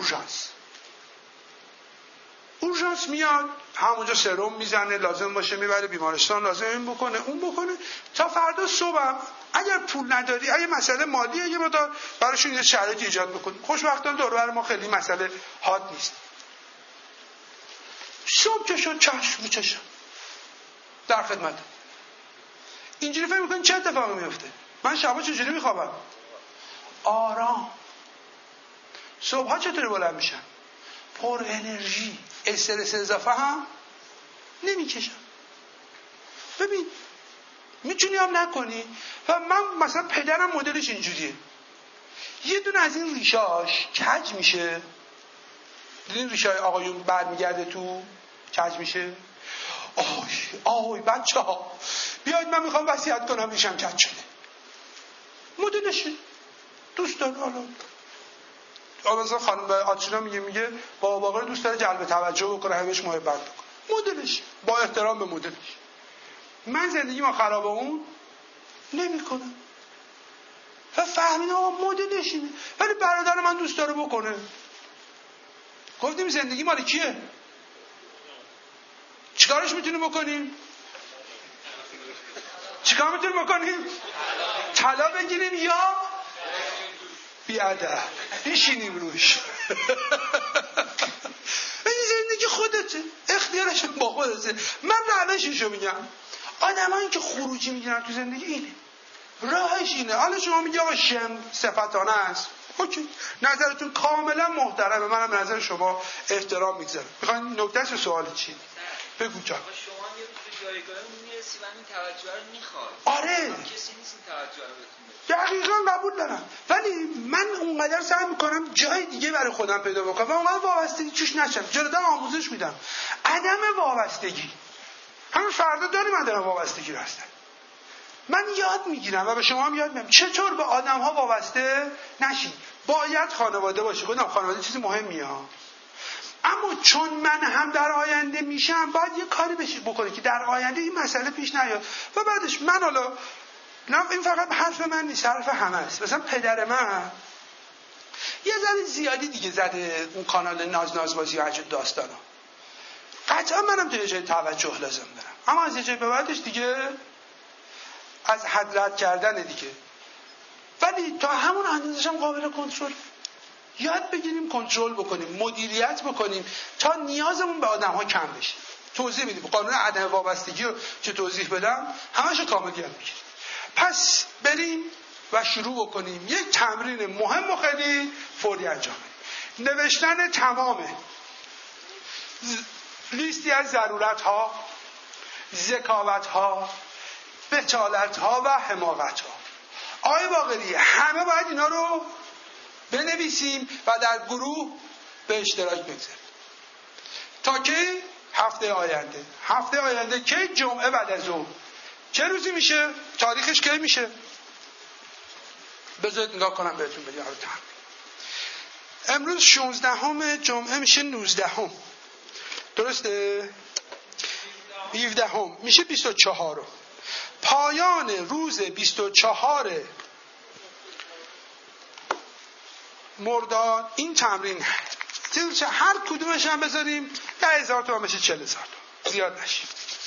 A: اورژانس میاد، همونجا سرم میزنه، لازم باشه میبره بیمارستان، لازم این بکنه اون بکنه. تا فردا صبحم اگر پول نداری، اگه مسئله مالیه، یه مقدار براشون یه شرایطی ایجاد بکن. خوشبختانه دور و بر ما خیلی مسئله حاد نیست. صبح که شد چشم میچشم در خدمت. اینجوری فکر میکنین چه اتفاقی میفته؟ من شبا چجوری میخوابم؟ آرام. صبحها چطوری بلند میشم؟ پر انرژی، استرس اضافه هم نمیکشم. ببین میتونی هم نکنی. و من مثلا پدرم مدلش اینجوریه، یه دونه از این ریشاش کج میشه، دیدین ریشای آقایون برمیگرده تو کج میشه. آی بچه ها بیاید من میخوام وصیت کنم ریشم کج شده. مدلشه دوست داره. حالا مثلا خانم آتشینا میگه بابا باقر دوست داره جلب توجه بکنه، همش محبت بکنه. مدلش، با احترام به مدلش. من زندگی ما خراب اون نمیکنم و فهمیدم آقا مدلش اینه. ولی برادر من دوست داره بکنه. گفتیم زندگی مال کیه؟ چیکارش میتونیم بکنیم؟ چیکار میتونیم بکنیم؟ طلا بگیریم یا بیادب بشینیم روش. این زندگی خودته، اختیارش با خودته. من روششو میگم. آدمایی که خروجی میگیرن تو زندگی اینه، راهش اینه. حالا شما میگی آقا شم صفتانه است، اوکی، نظرتون کاملا محترمه، منم نظر شما احترام میگذارم. میخواین نکتهش سوال چی؟ بگو جان.
C: شما یه به جایگاه میرسی و این توجه رو میخواد.
A: آره.
C: کسی نیست این توجه رو بتونه.
A: دقیقاً قبول دارم. ولی من اونقدر سعی میکنم جای دیگه برای خودم پیدا بکنم و اونقدر وابستگی توش نشم. جلوتر آموزش میدم. عدم وابستگی. همین فردا داریم عدم وابستگی رو هستن. من یاد میگیرم و به شما هم یاد میدم چطور به آدم ها وابسته نشید. باید خانواده باشه. گفتم خانواده چیز مهمیه ها. اما چون من هم در آینده میشم باید یه کاری بکنه که در آینده این مسئله پیش نیاد. و بعدش من حالا نه این فقط حرف من نیست، حرف همه است. مثلا پدر من یه ذره زیادی دیگه زده اون کانال ناز بازی و عجب داستانا. قطعا منم تو جای توجه لازم دارم، اما از یه جای به بعدش دیگه از حد رد کردن دیگه. ولی تا همون اندازش هم قابل کنترل. یاد بگیریم کنترل بکنیم، مدیریت بکنیم تا نیازمون به آدم‌ها کم بشه. توضیح میدیم قانون عدم وابستگی رو چه توضیح بدم همشو کامل یاد بگیریم. پس بریم و شروع بکنیم یک تمرین مهم و خیلی فوری انجام بدیم. نوشتن تمام لیستی از ضرورت‌ها، ذکاوت‌ها، بتالت‌ها و حماقت‌ها. آقای باقری همه باید اینا رو بنویسیم و در گروه به اشتراک بگذاریم. تا که هفته آینده که جمعه بعد از ظهر چه روزی میشه؟ تاریخش کی میشه؟ بذارید نگاه کنم بهتون بگم. امروز 16 جمعه میشه 19 درسته؟ 17 میشه 24. پایان روز 24 مرداد این تمرین هر کدومش هم بذاریم 10,000 تومان بشه 40,000 تومان، زیاد نشه.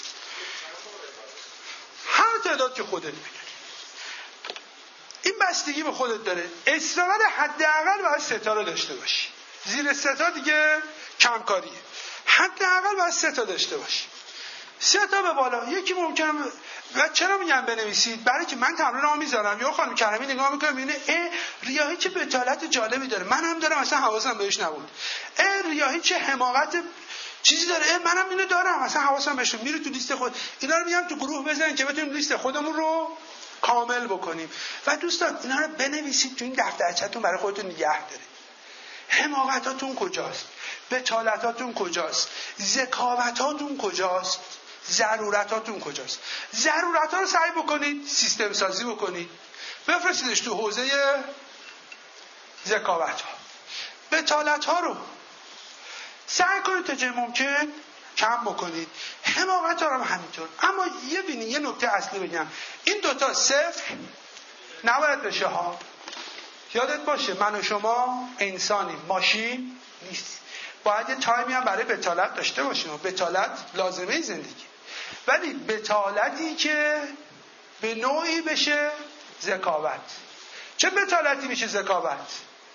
A: هر تعداد که خودت میدونی. این بستگی به خودت داره. استراحت حداقل باید 3 تا رو داشته باشی. زیر 3 تا دیگه کمکاریه. حداقل باید 3 تا داشته باشی. 3 تا به بالا. یکی ممکنه و چرا میگم بنویسید؟ برای که من تمرینمو میذارم یا خانم کرمی نگاه میکنه میبینه ریاحی چه بتالت جالبی داره، من هم دارم اصلا حواسم بهش نبود. ریاحی چه حماقت چیزی داره، منم اینو دارم اصلا حواسم بهش میره تو لیست خود. اینا رو میگم تو گروه بزنین که بتونیم لیست خودمون رو کامل بکنیم. و دوستان اینا رو بنویسید تو این دفترچه‌تون برای خودتون نگه دارید. حماقتاتون کجاست؟ بتالتاتون کجاست؟ ذکاوتاتون کجاست؟ ضرورتاتون کجاست؟ ضرورت‌ها رو سعی بکنید سیستم سازی بکنید، بفرستیدش تو حوزه ذکاوت‌ها. بتالت‌ها رو سعی کنید تا جای ممکن کم بکنید. حماقت‌ها رو هم همینطور. اما یه نکته اصلی بگم، این دوتا صفر نباید بشه ها. یادت باشه من و شما انسانیم، ماشین نیست. باید یه تایمی هم برای بتالت داشته باشیم. بتالت لازمه زندگی، ولی بتالتی که به نوعی بشه ذکاوت. چه بتالتی میشه ذکاوت؟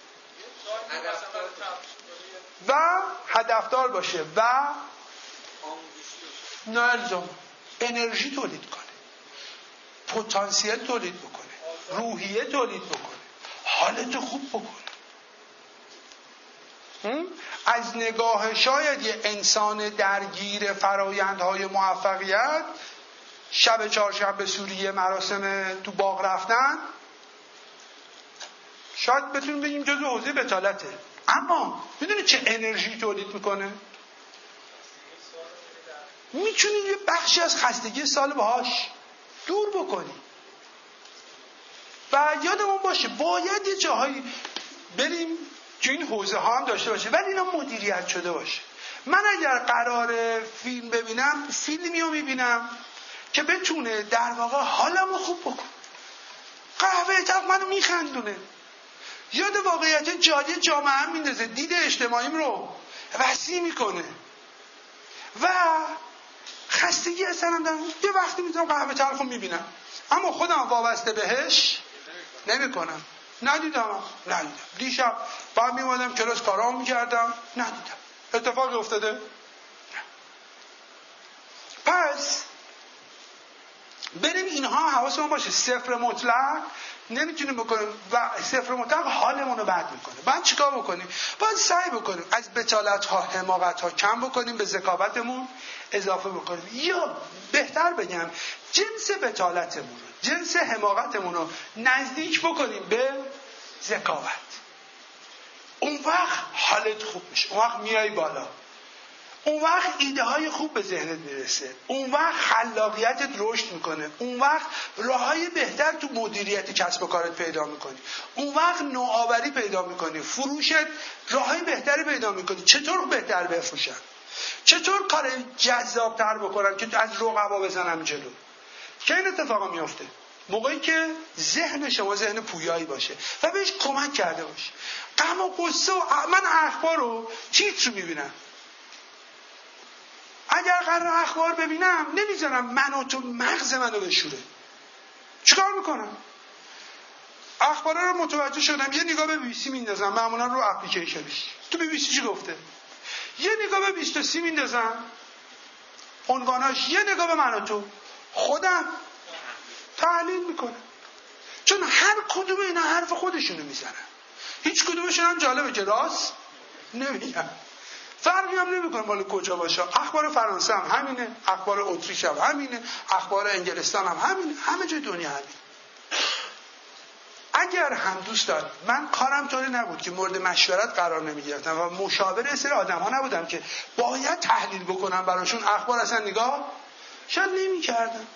A: و هدفدار باشه و نالزم انرژی تولید کنه، پتانسیل تولید بکنه، روحیه تولید بکنه، حالت خوب بکنه. از نگاه شاید یه انسان درگیر فرایندهای موفقیت شب چهارشنبه سوریه مراسم تو باغ رفتن شاید بتونیم بگیم جزو حوزه بتالته، اما میدونی چه انرژی تولید میکنه؟ میتونی یه بخشی از خستگی سال باهاش دور بکنی. و یادمون باشه باید یه جاهایی بریم که این حوزه ها هم داشته باشه، ولی اینا مدیریت شده باشه. من اگر قرار فیلم ببینم فیلمی رو میبینم که بتونه در واقع حالمو خوب بکنه. قهوه طرف منو میخندونه، یاد واقعیت جاری جامعه هم میندازه، دید اجتماعیم رو وسیع میکنه و خستگی اصلا دارم. یه وقتی میتونم قهوه تلخ رو میبینم اما خودم وابسته بهش نمیکنم. ندیدم. دیشب بعد میومدم کلاس کارام میکردم ندیدم. اتفاقی افتاده؟ پس بریم اینها حواسمون باشه. صفر مطلق نمیتونیم بکنیم و صفر مطلق حالمون رو بد میکنه. باید چیکار بکنیم؟ باید سعی بکنیم از بتالت ها حماقت ها کم بکنیم، به ذکاوتمون اضافه بکنیم، یا بهتر بگم جنس بتالتمون رو، جنس حماقتمون رو نزدیک بکنیم به ذکاوت. اون وقت حالت خوب میشه، اون وقت میای بالا، اون وقت ایده های خوب به ذهنت میرسه، اون وقت خلاقیتت رشد میکنه، اون وقت راههای بهتر تو مدیریت کسب و کارت پیدا میکنی، اون وقت نوآوری پیدا میکنی، فروشت راههای بهتری پیدا میکنی. چطور بهتر بفروشم؟ چطور کار جذابتر بکنم که از رقبا بزنم جلو؟ که این اتفاقا میفته موقعی که ذهن شما ذهن پویایی باشه و بهش کمک کرده باشه. غم و غصه و من اخبار رو تیتر میبینم. اگر قرار اخبار ببینم نمیذارم من و تو مغز منو بشوره. چیکار میکنم؟ اخبارا رو متوجه شدم، یه نگاه به BBC میندازم، معمولا رو اپلیکیشنش. تو BBC چی گفته؟ یه نگاه به 23 میندازم، عنواناش، یه نگاه به من و تو خودم تحلیل میکنم، چون هر کدوم اینا حرف خودشونو میزنن، هیچ کدومشون هم جالبه که راست نمیگن، فرقی هم نمیکنه مال کجا باشه. اخبار فرانسه هم همینه، اخبار اتریش هم همینه، اخبار انگلستان هم همینه، همه جای دنیا همینه. اگر هم دوست دارم، من کارم طوری نبود که مورد مشورت قرار نمیگرفتم و مشاور سری آدم ها نبودم که باید تحلیل بکنم براشون، اخبار اصلا نگاه شاید نمیکردم،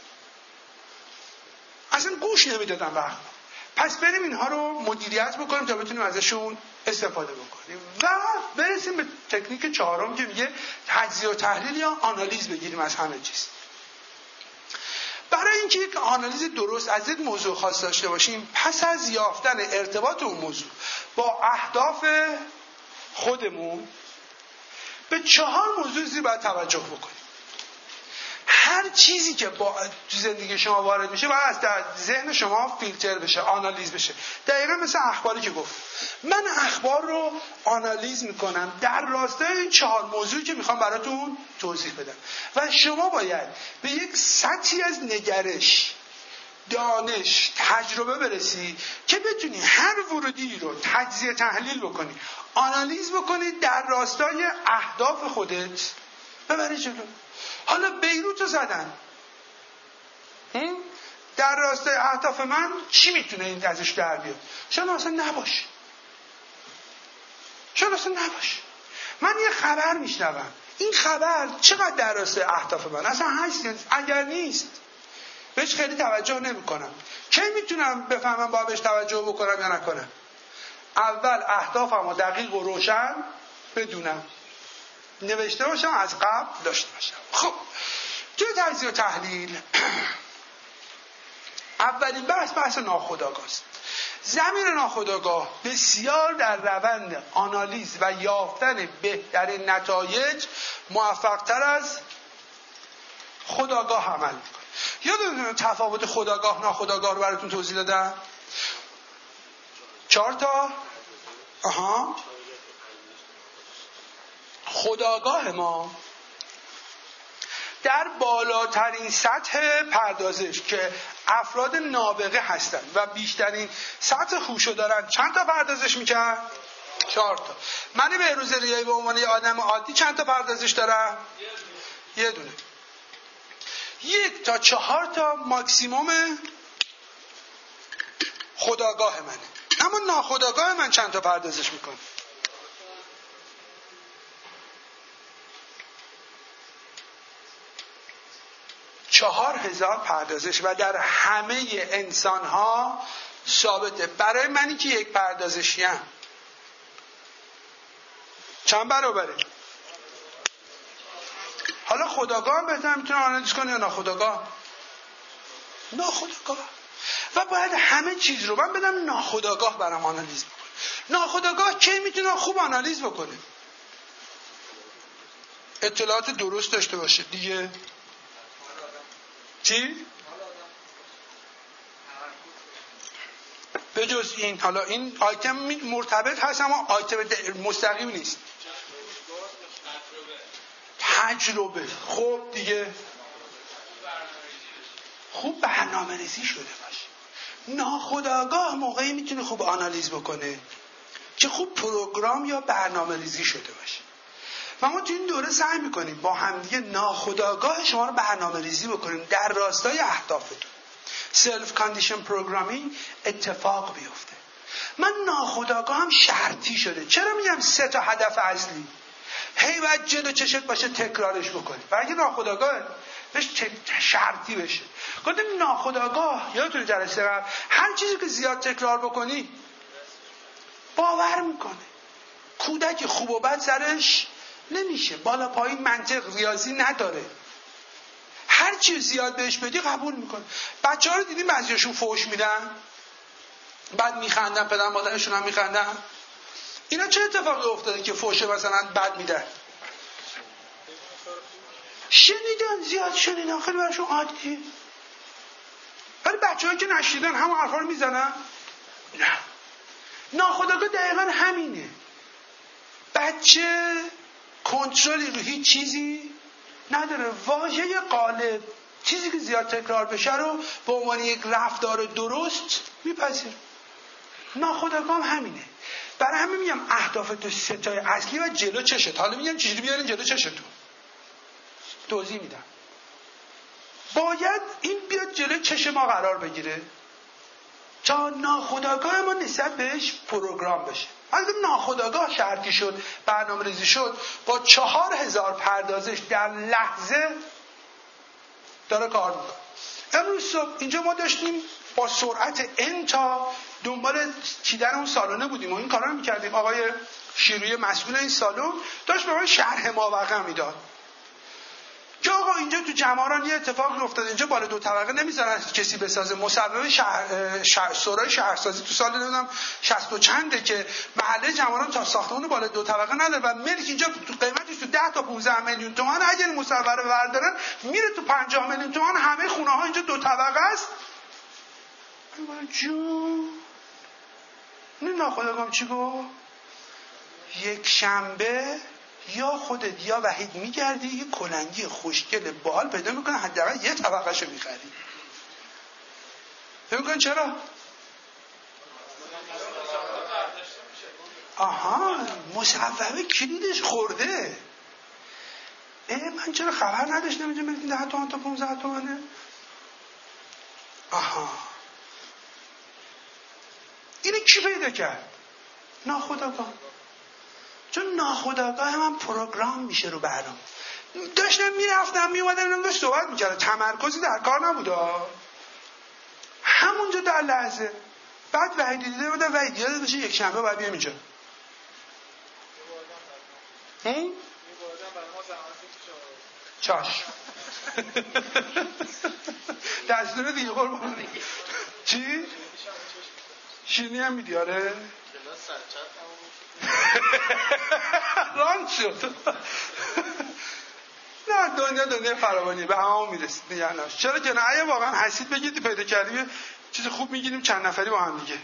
A: اصلا گوش نمیدادم به اخبار. پس بریم اینها رو مدیریت بکنیم تا بتونیم ازشون استفاده بکنیم و برسیم به تکنیک چهارم که میگه تجزیه و تحلیل یا آنالیز بگیریم از همه چیز. برای اینکه یک آنالیز درست از یک موضوع خاص داشته باشیم، پس از یافتن ارتباط اون موضوع با اهداف خودمون به 4 موضوع زیر باید توجه بکنیم. هر چیزی که با تو زندگی شما وارد میشه باید از در ذهن شما فیلتر بشه، آنالیز بشه. دقیقا مثل اخباری که گفت، من اخبار رو آنالیز میکنم در راستای این 4 موضوعی که میخوام براتون توضیح بدم و شما باید به یک سطحی از نگرش، دانش، تجربه برسی که بتونی هر ورودی رو تجزیه تحلیل بکنی، آنالیز بکنی، در راستای اهداف خودت ببری جلو. حالا بیروت رو زدن، در راستای اهداف من چی میتونه این ازش در بیاد؟ شاید اصلا نباشه، شاید اصلا نباشه. من یه خبر میشنوم، این خبر چقدر در راستای اهداف من اصلا هست؟ اگر نیست بهش خیلی توجه نمیکنم. کی میتونم بفهمم باید بهش توجه بکنم یا نکنم؟ اول اهدافم رو دقیق و روشن بدونم، نوشته باشم، از قبل داشته باشم. خب توی تجزیه و تحلیل اولین بحث ناخودآگاه است. ضمیر ناخودآگاه بسیار در روند آنالیز و یافتن بهترین نتایج موفق‌تر از خودآگاه عمل میکنه. یادتونه تفاوت خودآگاه ناخودآگاه رو براتون توضیح دادم؟ 4 تا. خودآگاه ما در بالاترین سطح پردازش که افراد نابغه هستند و بیشترین سطح هوشو دارن، چند تا پردازش میکرد؟ 4 تا. من بهروز ریایی به عنوان یه آدم عادی چند تا پردازش دارم؟ یه دونه. 1 تا 4 تا ماکسیموم خودآگاه منه. اما ناخودآگاه من چند تا پردازش میکنه؟ 4000 پردازش و در همه انسان ها ثابته. برای منی که یک پردازشیم چند برابره؟ حالا خودآگاه هم بهتر میتونه آنالیز کنه یا ناخودآگاه؟ ناخودآگاه. و باید همه چیز رو من بدم ناخودآگاه برام آنالیز بکنه. ناخودآگاه کی میتونه خوب آنالیز بکنه؟ اطلاعات درست داشته باشه دیگه. چی؟ به جز این، حالا این آیتم مرتبط هست اما آیتم مستقیم نیست. تجربه. خب دیگه خوب برنامه ریزی شده باشه. ناخودآگاه موقعی میتونه خوب آنالیز بکنه که خوب پروگرام یا برنامه ریزی شده باشه. و ما تو این دوره سعی میکنیم با همدیگه ناخودآگاه شما رو برنامه ریزی بکنیم در راستای اهدافتون. سلف کاندیشن پروگرامینگ اتفاق بیفته. من ناخودآگاهم شرطی شده. چرا میگم 3 تا هدف اصلی؟ هی باید جلو چشت باشه تکرارش بکنی. و اگه ناخودآگاه بهش شرطی بشه. گفتم ناخودآگاه یادتونه جلسه قبل هر چیزی که زیاد تکرار بکنی باور میکنه. کودک خوب و بد سرش نمیشه، بالا پایین منطق ریاضی نداره، هر چی زیاد بهش بدی قبول میکنه. بچه‌ها رو دیدیم بعضیاشون فحش میدن بعد میخندن، پدر مادرشون هم میخندن. اینا چه اتفاقی افتاده که فحش مثلا بد میدن؟ شنیدن، زیاد شنیدن، خیلی براشون عادیه. ولی بچه‌ها که نشنیدن همون حرفا رو میزنن. نه. ناخودآگاه دقیقا همینه. بچه کنترلی رو هیچ چیزی نداره. واژه قالب چیزی که زیاد تکرار بشه رو به عنوان یک رفتار درست میپذیره. ناخودآگاه هم همینه. برای همین میگم اهداف تو ستای اصلی و جلو چشت. حالا میگم چجوری بیارین جلو چشتون، توضیح میدم. باید این بیاد جلو چش ما قرار بگیره تا ناخودآگاه ما نسبت بهش پروگرام بشه. اگه ناخودآگاه شرطی شد، برنامه‌ریزی شد، با 4000 پردازش در لحظه داره کار میکنه. امروز صبح اینجا ما داشتیم با سرعت انتا دنبال چیدن اون سالونه بودیم و این کارا رو میکردیم. آقای شیروی مسئول این سالن داشت به من شرح ماوقع میداد که آقا اینجا تو جماران یه اتفاق افتاده، اینجا بالا 2 طبقه نمیذارن کسی بسازه. مصوبه شورای شهرسازی تو سال نمیدونم 60 و چنده که محله جماران تا ساختمون بالا 2 طبقه نداره و ملک اینجا تو قیمتش تو 10 تا 15 میلیون تومان، اگر این مصوبه رو بردارن میره تو 50 میلیون تومان. همه خونه ها اینجا 2 طبقه است. جون نه ناخودآگاه چی گفت؟ یک شنبه یا خودت یا وحید میگردی یه کلنگی خوشگل باحال پیدا میکنه، حداقل یه طبقهشو میخری. فکر میکنن چرا؟ آها، مصوبه کلیدش خورده. من چرا خبر نداشتم اینجا ملکی 10 تومن تا 15 تومنه؟ آها، اینو کی پیدا کرد؟ ناخودآگاه. چون ناخودآگاه من پروگرام میشه رو برنامه. داشتم میرفتم میومدم اینم داشت صحبت میکرد، تمرکزی در کار نبوده، همونجا در لحظه. بعد وحید دیده بودم وحید یاد بشه یک شنبه باید بیام اینجا. چاش دستور دیگه قربان. چی؟ شیرینی هم میدی؟ آره ران شد. نه دنیا فراوانی به همون میرسید. نه چرا که نه، اگه واقعا حسید بگید پیدا کردیم چیز خوب میگیریم چند نفری با هم دیگه.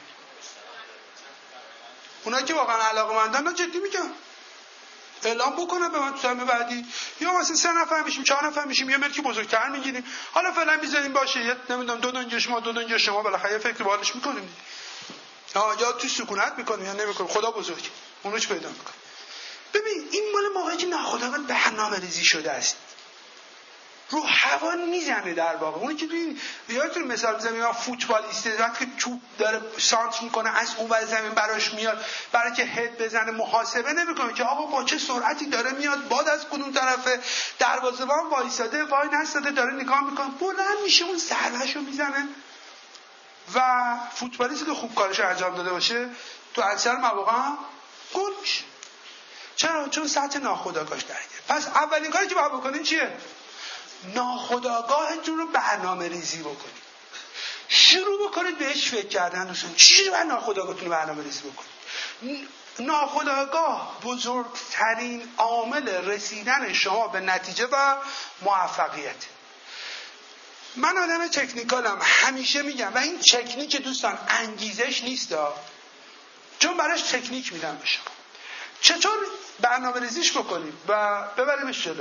A: اونایی که واقعا علاقه‌مندن نه جدی میگم اعلام بکنه به من تو سهم بعدی، یا مثلا 3 نفر میشیم 4 نفر میشیم یه ملکی بزرگتر میگیریم. حالا فعلا میذاریم باشه، یه نمیدونم 2 دنیا شما بالاخره یه فکر بالش میکنیم یا تو سکونت میکنیم یا نمیکنیم، خدا بزرگ اونوش پیدا میکنه. ببین این مال موقعی که ناخودآگاه برنامه‌ریزی شده است، رو هوا میزنه. در واقع اونی که ببین یادتون مثال زمین فوتبالیست وقتی که توپ داره سانتر میکنه از اون ور زمین براش میاد برای که هد بزنه، محاسبه نمیکنه که آقا با چه سرعتی داره میاد، باد از کدوم طرفه، دروازه‌بان وایساده وای نستاده داره نگاه میکنه، بلند میشه اون ضربهشو میزنه. و فوتبالیستی که خوب کارش انجام داده باشه تو اکثر مواقع گل میشه. چرا؟ چون سطح ناخودآگاهش درگیره. پس اولین کاری که باید بکنین چیه؟ ناخودآگاهتون رو برنامه‌ریزی بکنید. شروع بکنید بهش فکر کردن. دوستان چجوری باید ناخودآگاهتون رو برنامه‌ریزی بکنید؟ ناخودآگاه بزرگترین عامل رسیدن شما به نتیجه و موفقیت. من آدم تکنیکالم، همیشه میگم و این تکنیک دوستان انگیزش نیست چون براش تکنیک میدم به شما چطور برنامه‌ریزیش بکنیم و ببریمش جلو.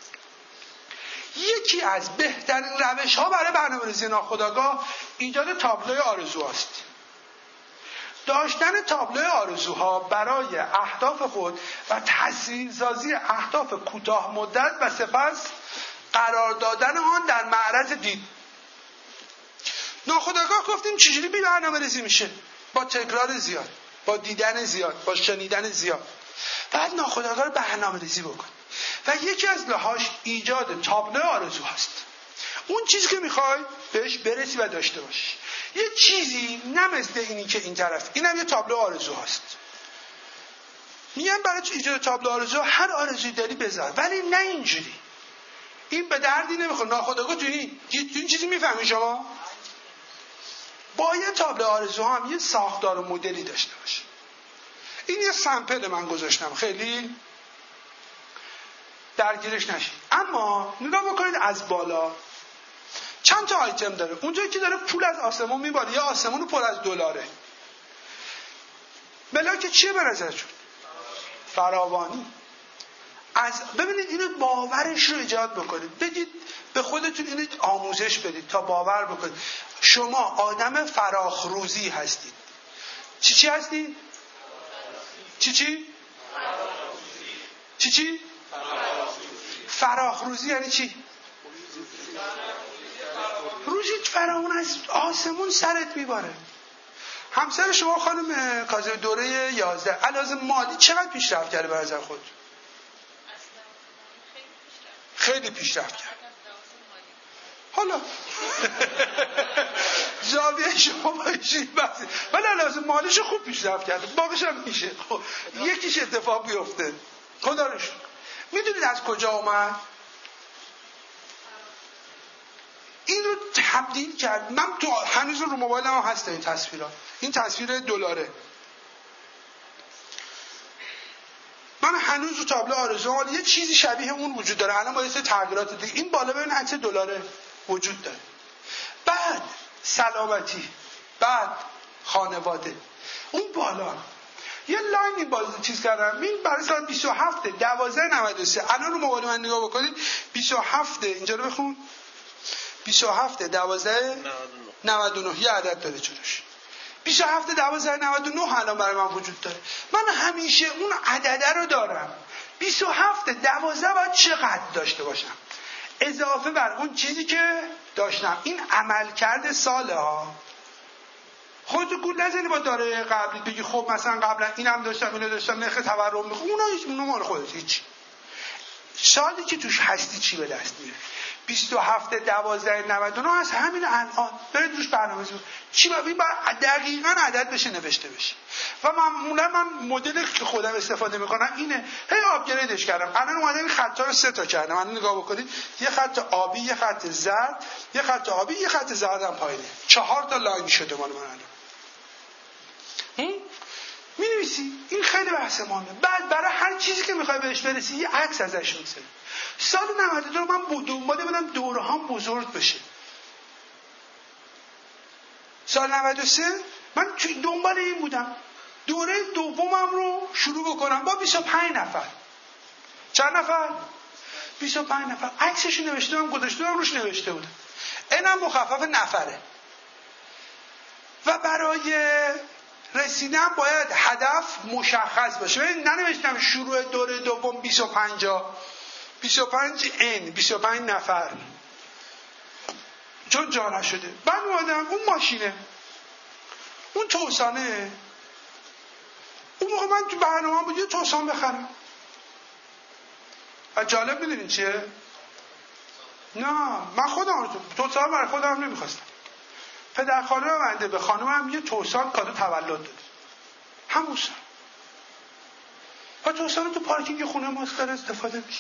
A: یکی از بهترین روش‌ها برای برنامه‌ریزی ناخودآگاه ایجاد تابلوی آرزوهاست. داشتن تابلوی آرزوها برای اهداف خود و تصویرسازی اهداف کوتاه مدت و سپس قرار دادن آن در معرض دید. ناخودآگاه گفتیم چجوری برنامه‌ریزی میشه؟ با تکرار زیاد، با دیدن زیاد، با شنیدن زیاد. بعد ناخودآگاه رو برنامه‌ریزی بکن و یکی از راهاش ایجاد تابلو آرزو هست. اون چیزی که میخوای بهش برسی و داشته باشی. یه چیزی نه مثل اینی که این طرف، اینم یه تابلو آرزو هست. میگم برای ایجاد تابلو آرزو هر آرزویی داری بذار، ولی نه اینجوری. این به دردی نمیخوره. ناخودآگاه تو این چیزی میفهمی شما؟ با یه تابلو آرزو هم یه ساختار و مدلی داشته باشه. این یه سمپل من گذاشتم، خیلی درگیرش نشید. اما نگاه بکنید از بالا چند تا آیتم داره. اونجایی که داره پول از آسمون میباره، یا آسمون پر از دلاره. ملاک چیه به نظرتون؟ فراوانی. ببینید اینو باورش رو ایجاد بکنید، بگید به خودتون اینو آموزش بدید تا باور بکنید شما آدم فراخروزی هستید. چی هستید؟ چی؟ فراخروزی یعنی چی؟ روزی فراوان از آسمون سرت میباره. همسر شما خانم کاظمی دوره 11 علاوه مادی چقدر پیشرفت کرده به نظر خود؟ خیلی پیشرفت کرد. حالا زاویه شما باشی بحثی، ولی علاوه مالیش خوب پیشرفت کرده، باقیش هم میشه. یکیش اتفاق بیفته خدا رو شکر. میدونید از کجا اومد؟ این رو تبدیل کرد. من تو هنوز رو موبایلم هم هست این تصویرها. این تصویر دلاره. من هنوز رو تابلو آرزو یه چیزی شبیه اون وجود داره. الان با یه سری تغییرات دیگه این بالا ببین عکس دلاره وجود داره. بعد سلامتی، بعد خانواده، اون بالا یه لاینی باز چیز کردم. این برای سال 27/12/93. الان رو موبایل من نگاه بکنید 27 اینجا رو بخون 27/12/99 یه عدد داره جلوش. 27/12/99 الان برای من وجود داره. من همیشه اون عدده رو دارم. 27/12 باید چقدر داشته باشم اضافه بر اون چیزی که داشتم. این عملکرد ساله ها. خودتو گول نزنی با داره قبلی بگی خب مثلا قبلا اینم داشتم اینو داشتم نرخ تورم میخوام اونا مال خودت هیچ. سالی که توش هستی چی به دست میاره؟ 27/12/99 از همین الان برید روش برنامه‌ریزی چی باید دقیقاً عدد بشه نوشته بشه. و معمولا من مدلی که خودم استفاده میکنم اینه، هی آپگریدش کردم. الان اومدم این خطا رو 3 تا کردم. الان نگاه بکنید یه خط آبی، یه خط زرد، یه خط آبی، یه خط زردم پایینه. 4 تا لاین شده مال من الان. می‌نویسی این خیلی بحث مهمه. بعد برای هر چیزی که میخوای بهش برسی یه عکس ازش می‌ذاری. سال 92 من دنبال بودم دوره‌هام بزرگ بشه. سال 93 من دنبال این بودم دوره دومم رو شروع بکنم با 25 نفر. چند نفر؟ 25 نفر. عکسش نوشته بودم، گذاشته بودم روش نوشته بودم. اینم مخفف نفره. و برای رسیدن باید هدف مشخص باشه. ببین ننوشتم شروع دوره دوم 25 نفر چون جا نشده. بعد اومدم اون ماشینه، اون توسانه، اون موقع من تو برنامه بود یه توسان بخرم. و جالب میدونین چیه؟ نه من خودم توسان برای خودم نمیخواستم. پدر خانم منده به خانمم یه توسان کادو تولد داد همون سال. و توسان تو پارکینگ خونه ماست داره استفاده میشه.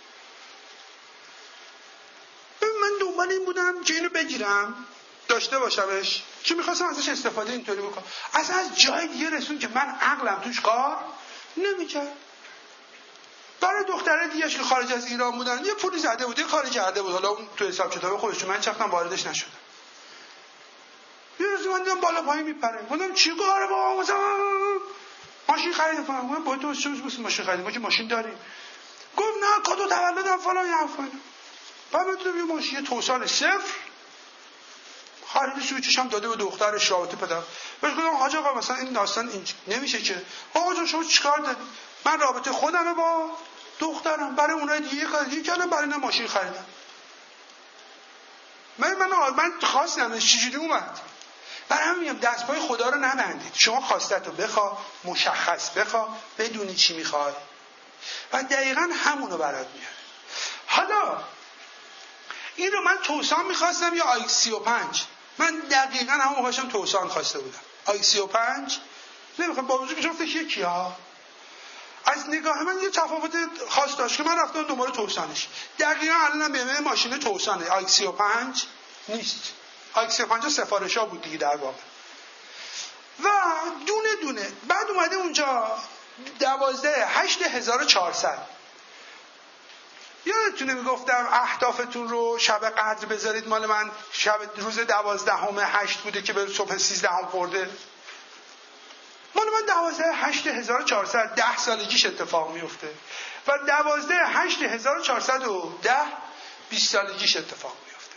A: من دنبال این بودم که اینو بگیرم داشته باشمش، که میخواستم ازش استفاده اینطوری بکنم. اصلا از جای دیگه رسون که من عقلم توش کار نمیکرد. برای دختره دیگه که خارج از ایران بودن یه پولی زده بود، یه کاری کرده بود، حالا اون تو حساب کتاب خودش، من چختم واردش نشدم. یه روز من دیدم بالا پایین میپره، گفتم چیکاره با مثلا ماشین خریدم. گفتم با تو چه ماشین خریدیم؟ ما که ماشین داریم. گفت نه کادو تولدم فلان یه حرفا. بعد من دیدم یه ماشین توسان 0 خرید سویچش هم داده به دخترش رابطه پدر. بهش گفتم حاج آقا مثلا این داستان این نمیشه که. آقا جان شما چیکار دارید؟ من رابطه خودمه با دخترم، برای اونای دیگه کار دیگه کردم، برای اینا ماشین خریدم. من خواستم چجوری اومد؟ برای همین میگم دست پای خدا رو نبندید. شما خواستت رو بخوا، مشخص بخوا، بدونی چی میخوای و دقیقاً همونو برات میاره. حالا این رو من توسان میخواستم یا آیکس 35. من دقیقاً همون باشم توسان خواسته بودم. آیکس 35 نمیخوام با وجود که جفتش یکی ها. از نگاه من یه تفاوت خاص داشت که من رفتم دنبال توسانش. دقیقاً الانم BMW ماشین توسانه. آیکس 35 نیست. آیکس 35 سفارش ها بود دیگه در واقع. و دونه دونه بعد اومده اونجا 12/8/1400. یادتونه میگفتم اهدافتون رو شب قدر بذارید مال من روز 12/8 بوده که به صبح 13 خورده. مال من 12/8/1400 10 سالگیش اتفاق میفته و 12/8/1410 20 سالگیش اتفاق میفته.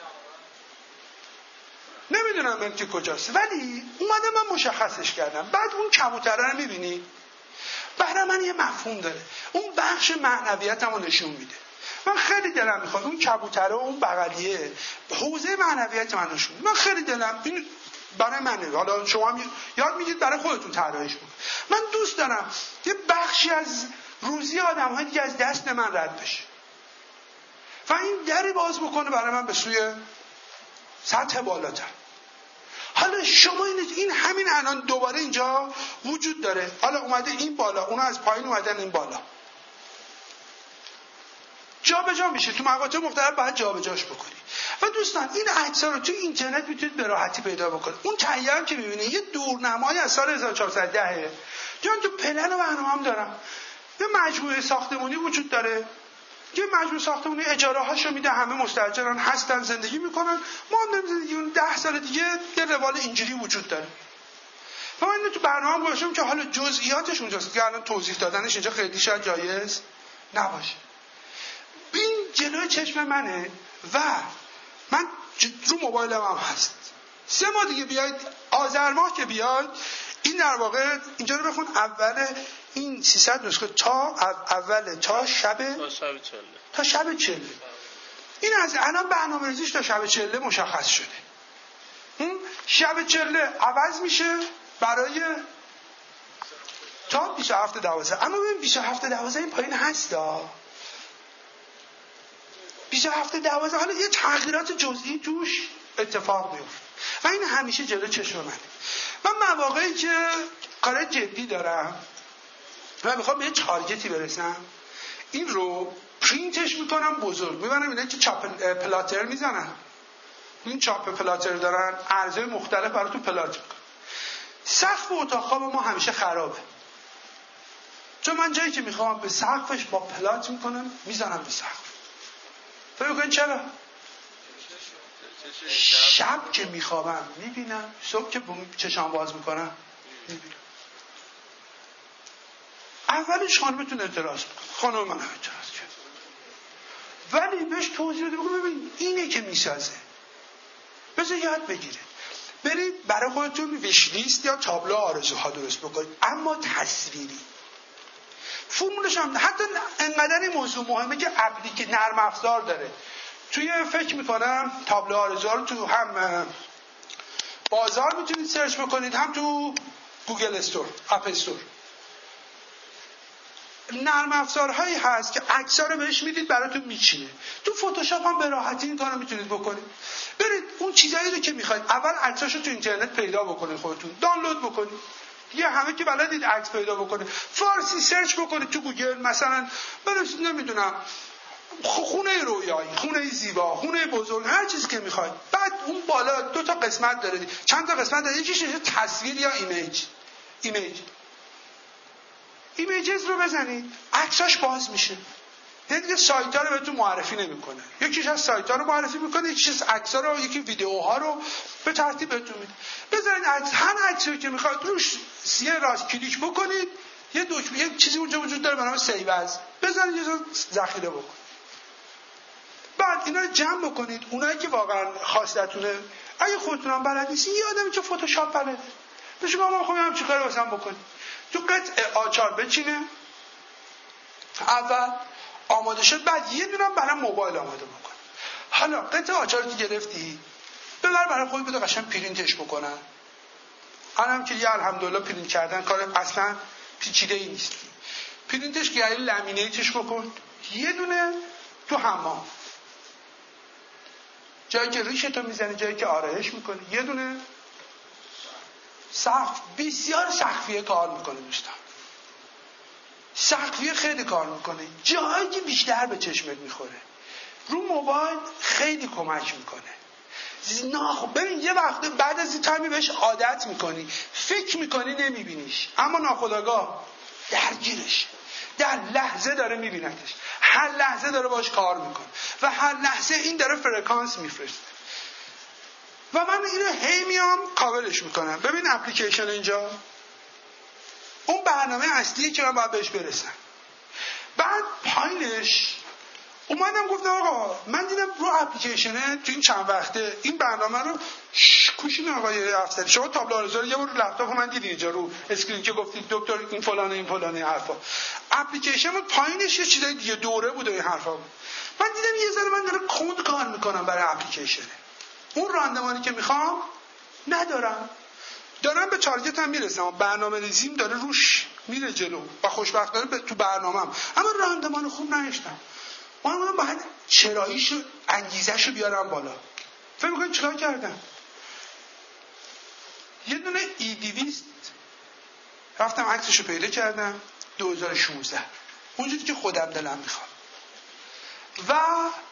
A: نمیدونم ملکی کجاست، ولی اومدم من مشخصش کردم. بعد اون کبوتره رو میبینی برای من یه مفهوم داره، اون بخش معنویتمو نشون میده. من خیلی دلم میخواد اون کبوتره و اون بغلیه حوزه معنویت من نشون میده. من خیلی دلم این برای منه، حالا شما هم یاد میگید برای خودتون طراحیش کنید. من دوست دارم یه بخشی از روزی آدم‌های دیگه از دست من رد بشه و این دری باز بکنه برای من به سوی سطح بالاتر. حالا شما این همین الان دوباره اینجا وجود داره، حالا اومده این بالا، اونا از پایین اومدن این بالا، جا به جا میشه. تو مقاطع مختلف باید جا به جاش بکنی. و دوستان این عکس‌ها رو تو اینترنت میتونید به راحتی پیدا بکنید. اون تهیه هم که می‌بینید یه دورنمای از سال 1410 جان تو پلن و برنامه‌ام دارم. یه مجموعه ساختمانی وجود داره، یه مجموعه ساختمانی اجاره هاشو میده، همه مستاجران هستن زندگی میکنن، ما هم داریم زندگی اون 10 سال دیگه یه روال اینجوری وجود داره. و من اینو تو برنامه‌ام گذاشتم که حالا جزئیاتش اونجاست که الان توضیح دادنش اینجا خیلی شاید جایز نباشه. این جلوی چشم منه و من رو موبایلم هم هست. 3 ماه دیگه بیاید آذر ماه که بیاید این در واقع اینجا رو بخون، اول این 300 نسخه تا اول تا شب 40. این از الان برنامه‌ریزیش تا شب 40 مشخص شده. شب 40 عوض میشه برای تا 27/12. اما ببین 27/12 این پایین هستا. 27/12 حالا یه تغییرات جزئی توش اتفاق میفته و این همیشه جلو چشم منه. من مواقعی که کار جدی دارم و میخوام به یه تارگتی برسم، این رو پرینتش میکنم بزرگ، میبرم اینا که چاپ پلاتر میزنن، این چاپ پلاتر دارن، ارزهای مختلف برای تو پلات میکنن. سقف اتاق خواب ما همیشه خرابه، چون من جایی که میخوام به سقفش با پلات میکنم میزنم به سقف. فکر کنید چرا؟ شب که میخوابم میبینم، صبح که چشام باز میکنم میبینم. اولش خانمتون اعتراض میکنه، خانم من اعتراض کرد، ولی بهش توضیح بده، بگو ببین اینه که میسازه، بذار یاد بگیره. برید برای خودتون ویش لیست یا تابلو آرزوها درست بکنید، اما تصویری. فرمولش هم حتی انقدر این موضوع مهمه که اپلیک نرم افزار داره. توی فکر میکنم تابلو آرزوها رو تو هم بازار میتونید سرچ بکنید، هم تو گوگل استور، اپ استور. نرم افزارهایی هست که عکس‌ها رو بهش میدید براتون میچینه. تو فتوشاپ هم به راحتی این کارو میتونید بکنید. برید اون چیزایی رو که میخواید اول عکساشو تو اینترنت پیدا بکنید، خودتون دانلود بکنید. دیگه همه که بلدید عکس پیدا بکنید، فارسی سرچ بکنید تو گوگل، مثلا بنویسید نمیدونم خونه رویایی، خونه زیبا، خونه بزرگ، هر چیزی که میخواید. بعد اون بالا 2 تا قسمت داره، چند تا قسمت داره، یکیش تصویر یا ایمیجز رو بزنید، عکساش باز میشه. دیگه سایت‌ها رو بهتون معرفی نمیکنه، یکیش از سایت‌ها رو معرفی میکنه، یکیش از عکس‌ها رو، یکی ویدیوها رو به ترتیب بهتون میده. بذارید عکس، هر عکسی که میخواید روش یه راست کلیک بکنید، یه چیزی اونجا وجود داره به نام سیو از، بذارید یه ذخیره بکنید. بعد اینا رو جمع بکنید. اونایی که واقعا خواستتونه، اگه خودتون هم بلد نیستین، یه آدمی که فتوشاپ بلده بهش میگم آقا میخوام چیکار واسم بکنی، تو قطعه آچار بچینه اول آماده شد، بعد یه دونم برای موبایل آماده بکن. حالا قطعه آچار که گرفتی ببر برای خودت بده قشنگ پرینتش بکنن. الان که یه الحمدلله پرینت کردن کار اصلا پیچیده‌ای نیست. پرینتش که لامینیتش بکن، یه دونه تو حمام، جایی که ریشتو میزنی، جایی که آرایش میکنی، یه دونه سقف. بسیار سقفیه کار میکنه دوستان، سقفیه خیلی کار میکنه. جایی که بیشتر به چشمت میخوره رو موبایل خیلی کمک میکنه. ببین یه وقت بعد از این تایمی بهش عادت میکنی، فکر میکنی نمیبینیش، اما ناخودآگاه درگیرش، در لحظه داره میبینتش، هر لحظه داره باش کار میکنه و هر لحظه این داره فرکانس میفرسته. و من اینو هی میام کاورش میکنم. ببین اپلیکیشن اینجا اون برنامه اصلیه که من باید بهش برسم. بعد پایینش اومدم گفتم آقا من دیدم رو اپلیکیشنه تو این چند وقته این برنامه رو کوشین آقای افسری شما تابلو آرزو رو یه بار لپتاپ من دیدین اینجا رو اسکرین که گفتید دکتر این فلانه حرفا اپلیکیشن بود پایینش یه چیزای دیگه دوره بود و این حرفا بود. من دیدم یه ذره من دارم کند کار میکنم برای اپلیکیشنه، اون راندمانی که میخوام ندارم، دارم به تارگت هم میرسم، برنامه ریزیم داره روش میره جلو و خوشبختانه تو برنامه‌ام، اما راندمان خوب نشدم. من باید چراییشو انگیزهشو بیارم بالا. فکر می‌کنید چیکار کردم؟ یه دونه E200 رفتم عکسشو پیدا کردم 2016 اونجوری که خودم دلم میخواد و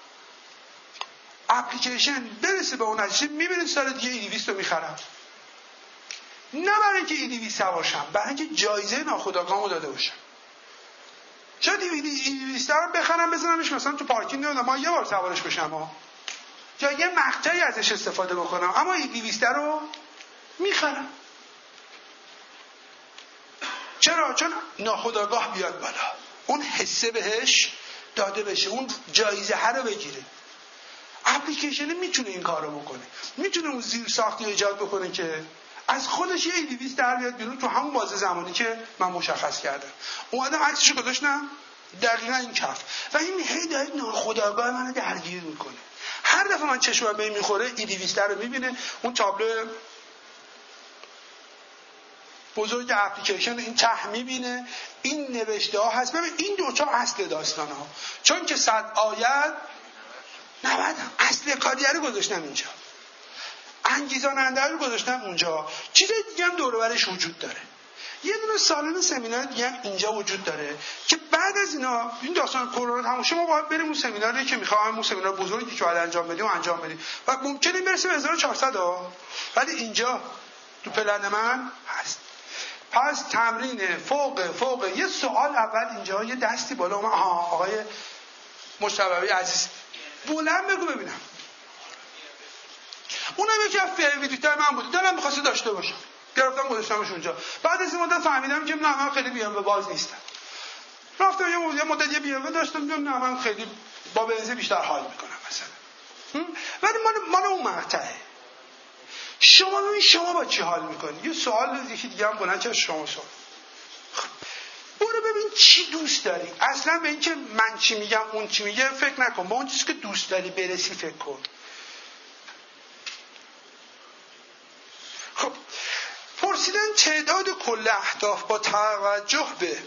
A: اپلیکیشن برسه به اون نتیجه میبینید سال دیگه E200 رو میخرم، نه برای اینکه E200 سوارشم، برای اینکه جایزه ناخودآگاهمو داده باشم. شاید E200 رو بخرم بزنمش مثلا تو پارکینگ، نمیدونم ما یه بار سوارش بشم یا یه مقطعی ازش استفاده بکنم، اما E200 رو میخرم. چرا؟ چون ناخودآگاه بیاد بالا، اون حسه بهش داده بشه، اون جایزه ها رو بگیره. اپلیکیشن میتونه این کارو بکنه، میتونه اون زیر ساختی ایجاد بکنه که از خودش یه E200 در بیاد بیرون تو همون بازه زمانی که من مشخص کردم. اومدم عکسشو گذاشتم دقیقاً این کف و این هی ناخودآگاه منو درگیر میکنه. هر دفعه من چشمم به این میخوره E200 رو میبینه، اون تابلو بزرگ اپلیکیشن این ته میبینه، این نوشته ها هست. ببین این دوتا اصل داستان ها، چون که 100 آیت 90 اصل کاریه رو گذاشتم اینجا، انگیزاننده رو گذاشتم اونجا، چیز دیگه هم دور و برش وجود داره. یه دونه سالن سمینار دیگه هم اینجا وجود داره که بعد از اینا این داستان کرونا تموم شه ما باید بریم اون سمیناری که میخوام، اون سمینار بزرگی که باید انجام بدیم و انجام بدیم و ممکنه برسه به 1400 ولی اینجا تو پلن من هست. پس تمرین فوق یه سوال اول اینجا، یه دستی بالا اومد. آقای مجتبی عزیز بلند بگو ببینم. اونم یکی از فیوریت‌های من بود، دلم می‌خواست داشته باشم، گرفتم گذاشتمش اونجا. بعد از این مدت فهمیدم که نه من خیلی BMW باز نیستم، رفتم یه مدت یه BMW داشتم، دیدم نه من خیلی با بنزین بیشتر حال میکنم مثلا. ولی مال اون مقطعه. شما با چی حال میکنی؟ یه سوال یکی دیگه هم بلند چه شما سوال. برو ببین چی دوست داری. اصلا به این که من چی میگم اون چی میگه فکر نکن، با اون چیزی که دوست داری برسی فکر کن. خب پرسیدن تعداد کل اهداف با توجه به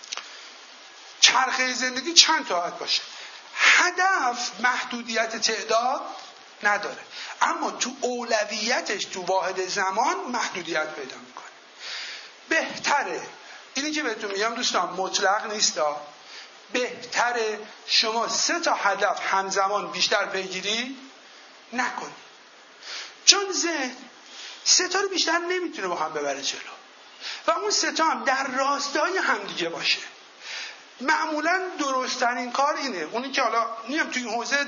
A: چرخه زندگی چند تا باید باشه. هدف محدودیت تعداد نداره، اما تو اولویتش تو واحد زمان محدودیت پیدا میکنه. بهتره، اینی که بهتون میگم دوستان مطلق نیستا، بهتره شما 3 تا هدف همزمان بیشتر پیگیری نکنی، چون ذهن 3 تا رو بیشتر نمیتونه با هم ببره جلو و اون 3 تا هم در راستای همدیگه باشه. معمولا درست‌ترین کار اینه، اونی که حالا نیم توی این حوزه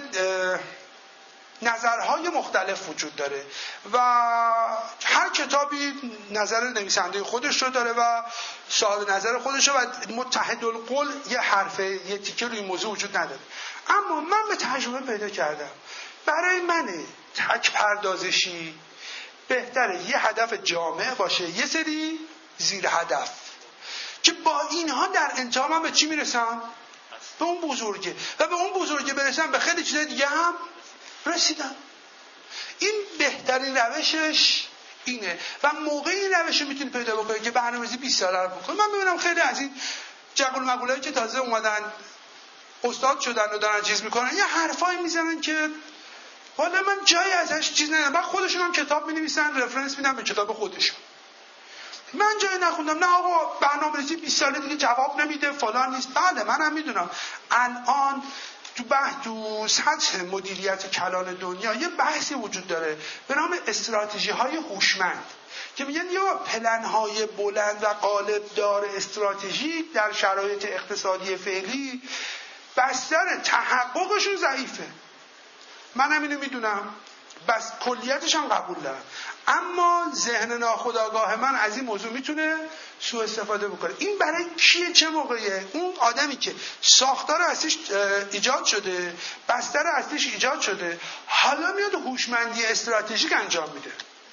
A: نظرهای مختلف وجود داره و هر کتابی نظر نویسنده خودش رو داره و صاحب نظر خودش رو و متحدالقول یه حرفه یه تیکه روی این موضوع وجود نداره. اما من به تجربه پیدا کردم برای من تک پردازشی بهتره یه هدف جامع باشه، یه سری زیر هدف که با اینها در انتها من به چی میرسم؟ به اون بزرگه و به اون بزرگه برسم به خیلی چیز دیگه هم رسیدم. این بهترین روشش اینه و موقعی این روش رو میتونی پیدا بکنی که برنامه‌ریزی 20 ساله رو بکنی. من ببینم خیلی از این جقل مقوله‌ای که تازه اومدن استاد شدن و دارن چیز میکنن یه حرفایی میزنن که والا من جایی ازش چیز ندارم. بعد خودشون هم کتاب می‌نویسن، رفرنس میدن به کتاب خودشون. من جایی نخوندم نه آقا برنامه‌ریزی 20 ساله دیگه جواب نمیده فلان نیست. بله منم میدونم الان تو سطح مدیریت کلان دنیا یه بحثی وجود داره به نام استراتژی‌های هوشمند که میگن یا پلن‌های بلند و قالب‌دار استراتژیک در شرایط اقتصادی فعلی بستر تحققشون ضعیفه. منم اینو میدونم، بس کلیتش هم قبول دارم، اما ذهن ناخودآگاه من از این موضوع میتونه سوء استفاده بکنه. این برای کیه؟ چه موقعیه؟ اون آدمی که ساختار اصلیش ایجاد شده، بستر اصلیش ایجاد شده، حالا میاد هوشمندی استراتژیک انجام میده.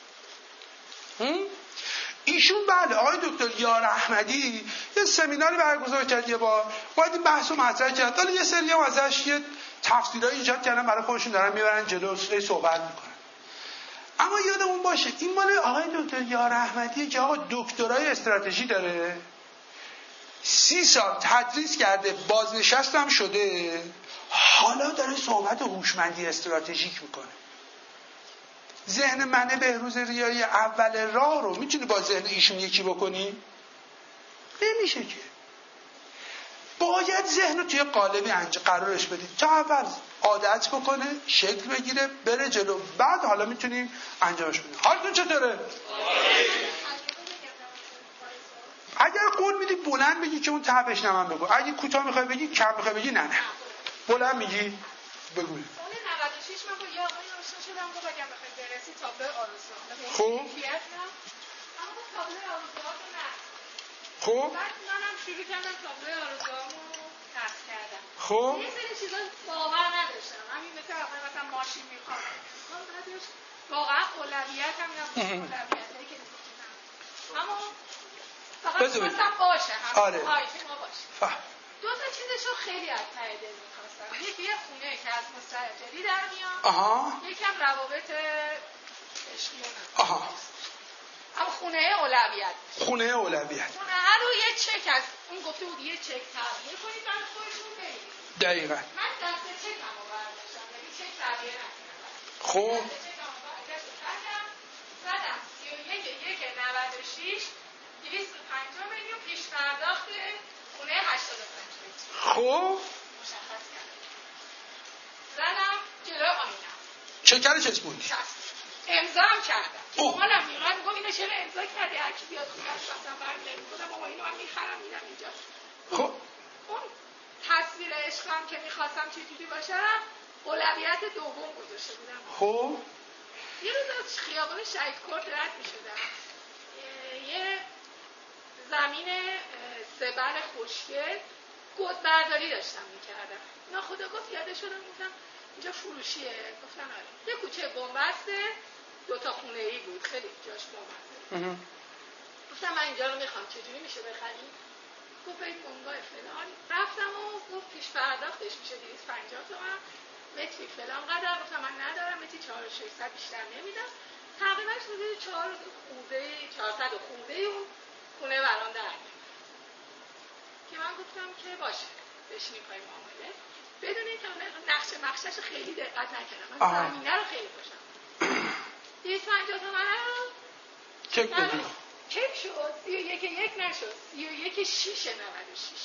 A: ایشون بله آقای دکتر یار احمدی یه سمیناری برگزار کرد، یه بار باید این بحثو مطرح کرد، حالا یه سری هم ازش یه تفسیرای ایجاد کردن برای خودشون، دارن میبرن جلو صحبت میکنن. اما یادمون باشه این مال آقای دکتر یار احمدیه که آقا دکترای استراتژی داره، 30 سال تدریس کرده، بازنشستم شده، حالا داره صحبت هوشمندی استراتژیک میکنه. ذهن منه بهروز ریایی اول راه رو میتونی با ذهن ایشون یکی بکنی؟ نمیشه که. باید ذهن رو توی قالبی قرارش بدید تا اول عادت بکنه، شکل بگیره، بره جلو، بعد حالا میتونیم انجامش بدیم. حالتون چطوره؟ اگر قول میدی بلند بگی که اون ته بشنوم بگو، اگه کوتاه میخوای بگی، کم میخوای بگی، نه بلند میگی بگو. خب خب
D: بعد منم شروع کردم تابلوی آرزوهامو نصب کردم.
A: خب
D: یه سری چیزا باور نداشتم، همین مثلا ماشین میخوام، بعدش واقعا اولویت هم نبود، اولویتایی که می‌خواستم، اما فقط می‌خواستم باشه، همین آیتم باشه. دو تا چیزشو خیلی از ته دل می‌خواستم، یکی یه خونه که از مستاجری در میاد، یکم روابط عشقی
A: آها.
D: اما خونه اولویت.
A: خونه اولویت.
D: خونه رو یه چک از اون گفته بود یه چک تغییر کنید برای خودتون برید.
A: دقیقاً.
D: من دست چکمو برداشتم، یعنی چک تغییر نکردم.
A: خب.
D: دست چکمو برداشتم، زدم 31/96 250 میلیون پیش پرداخت خونه 85 میلیون.
A: خب.
D: مشخص کردم. زدم جلوی آینه.
A: چکر چسبوندی؟
D: امضا هم کردم. مامانم میاد میگم اینو چرا امضا کردی؟ هر کی بیاد خونه‌اش مثلا برمی نمی‌کنم، مامان اینو من میخرم میرم اینجا.
A: خب
D: اون تصویر عشقم که میخواستم چجوری باشه اولویت دوم گذاشته بودم.
A: خب
D: یه روز از خیابان شهید کرد رد میشدم، یه زمین سبل خوشگل گودبرداری داشتم میکردم، ناخودآگاه پیاده شدم گفتم اینجا فروشیه؟ گفتم آره. یه کوچه بنبسته 2 تا خونه‌ای بود، خیلی جاش بامزه. گفتم من اینجا رو میخوام، چجوری میشه بخریم؟ گفت برید بنگاه فلان. رفتم و گفت پیش پرداختش میشه 250 تومن، متری فلان قدر. گفتم من ندارم، متری 4600 بیشتر نمیدم. تقریبا حدود 400 خورده اون خونه برام در میاد که من گفتم که باشه بشینیم پای معامله. بدون اینکه نقش مخشش خیلی دقت نکردم، من زمینه رو خیلی خوشم 250 تومن رو
A: چک بدیم.
D: چک شد، 31/1 نشد، 31/6/96.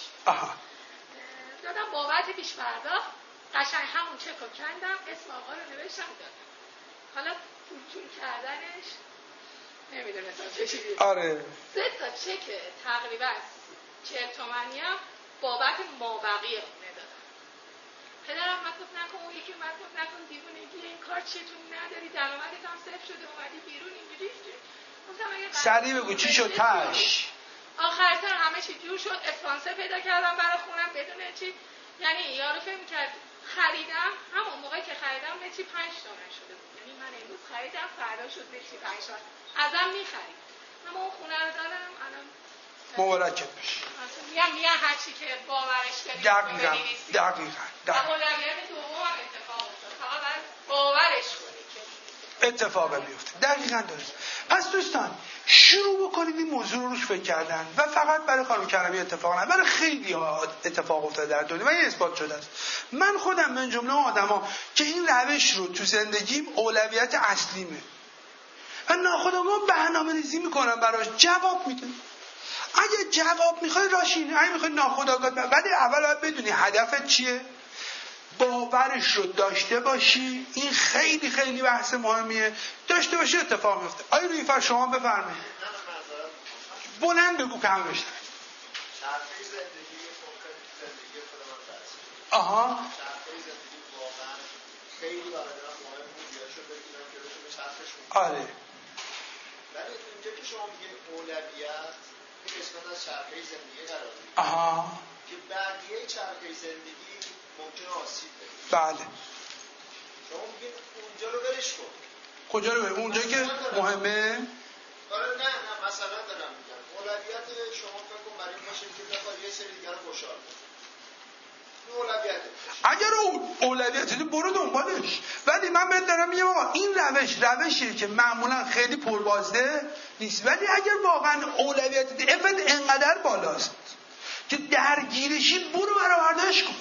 D: دادم بابت پیش پرداخت، قشنگ همون چک رو کندم، اسم آقا رو نوشتم دادم. حالا پول کردنش نمیدونستم چجوری.
A: آره
D: 3 تا چک تقریبا 40 تومانی هم بابت مابقی خونه دادم. پدرم من گفت نکن، اون یکی من گفت نکن، دیوونگی این کار چتون نداری، درآمدت هم صفر شده، اومدی بیرون اینجوری.
A: سریع بگو چی شد تاش؟
D: آخر سر همه چی جور شد، اسپانسر پیدا کردم برای خونم بدون چی، یعنی یارو فکر می‌کرد خریدم، همون موقعی که خریدم متری 5 تومن شده بود، یعنی من امروز خریدم فردا شد متری 5 تومن، ازم می‌خرید. اما اون خونه رو دارم الان
A: مبارکت بشه.
D: میگم هر چی که باورش کنید دقیقاً. اولویت دوم اتفاق افتاد، فقط باید باورش کنید که
A: اتفاق بیفته. دقیقاً درست. پس دوستان شروع بکنید این موضوع رو روش فکر کردن و فقط برای خانم کرمی اتفاق نه، برای خیلی ها اتفاق افتاده در دنیا و این اثبات شده است. من خودم من جمله آدما که این روش رو تو زندگیم اولویت اصلیمه و ناخودآگاه برنامه‌ریزی میکنم براش، جواب میدم. اگه جواب میخوای راشینه، اگه میخوای ناخودآگاه، ولی اول باید بدونی هدفت چیه، باورش رو داشته باشی. این خیلی خیلی بحث مهمیه، داشته باشی اتفاق میفته. آیا روی فر شما بفرمایید. بلند بگو که هم بشن.
B: شرطی زندگی خودم
A: آها
B: شرطی زندگی واقعا خیلی برای من مهم بود، یا رو بگیرن که بتونه چرخش کنه.
A: آره.
B: ولی اونجا که شما میگین اولویت این قسمت از چرخه زندگی قرار میگیره.
A: آها.
B: که بقیه چرخه زندگی ممکنه آسیب ببینه.
A: بله.
B: شما میگین اونجا رو برش کن.
A: کجا رو بریم؟ اونجا که مهمه؟
B: آره نه مثلا دارم میگم اولویت شما فکر کن برای این باشه که بخواد یه سری دیگر رو خوشحال کنه. این اولویته.
A: اگر اولویت برو دنبالش. ولی من بهت دارم میگم آقا این روشیه که معمولا خیلی پربازده نیست. ولی اگر واقعا اولویت افت انقدر بالاست که درگیرشی برو برآوردش کن.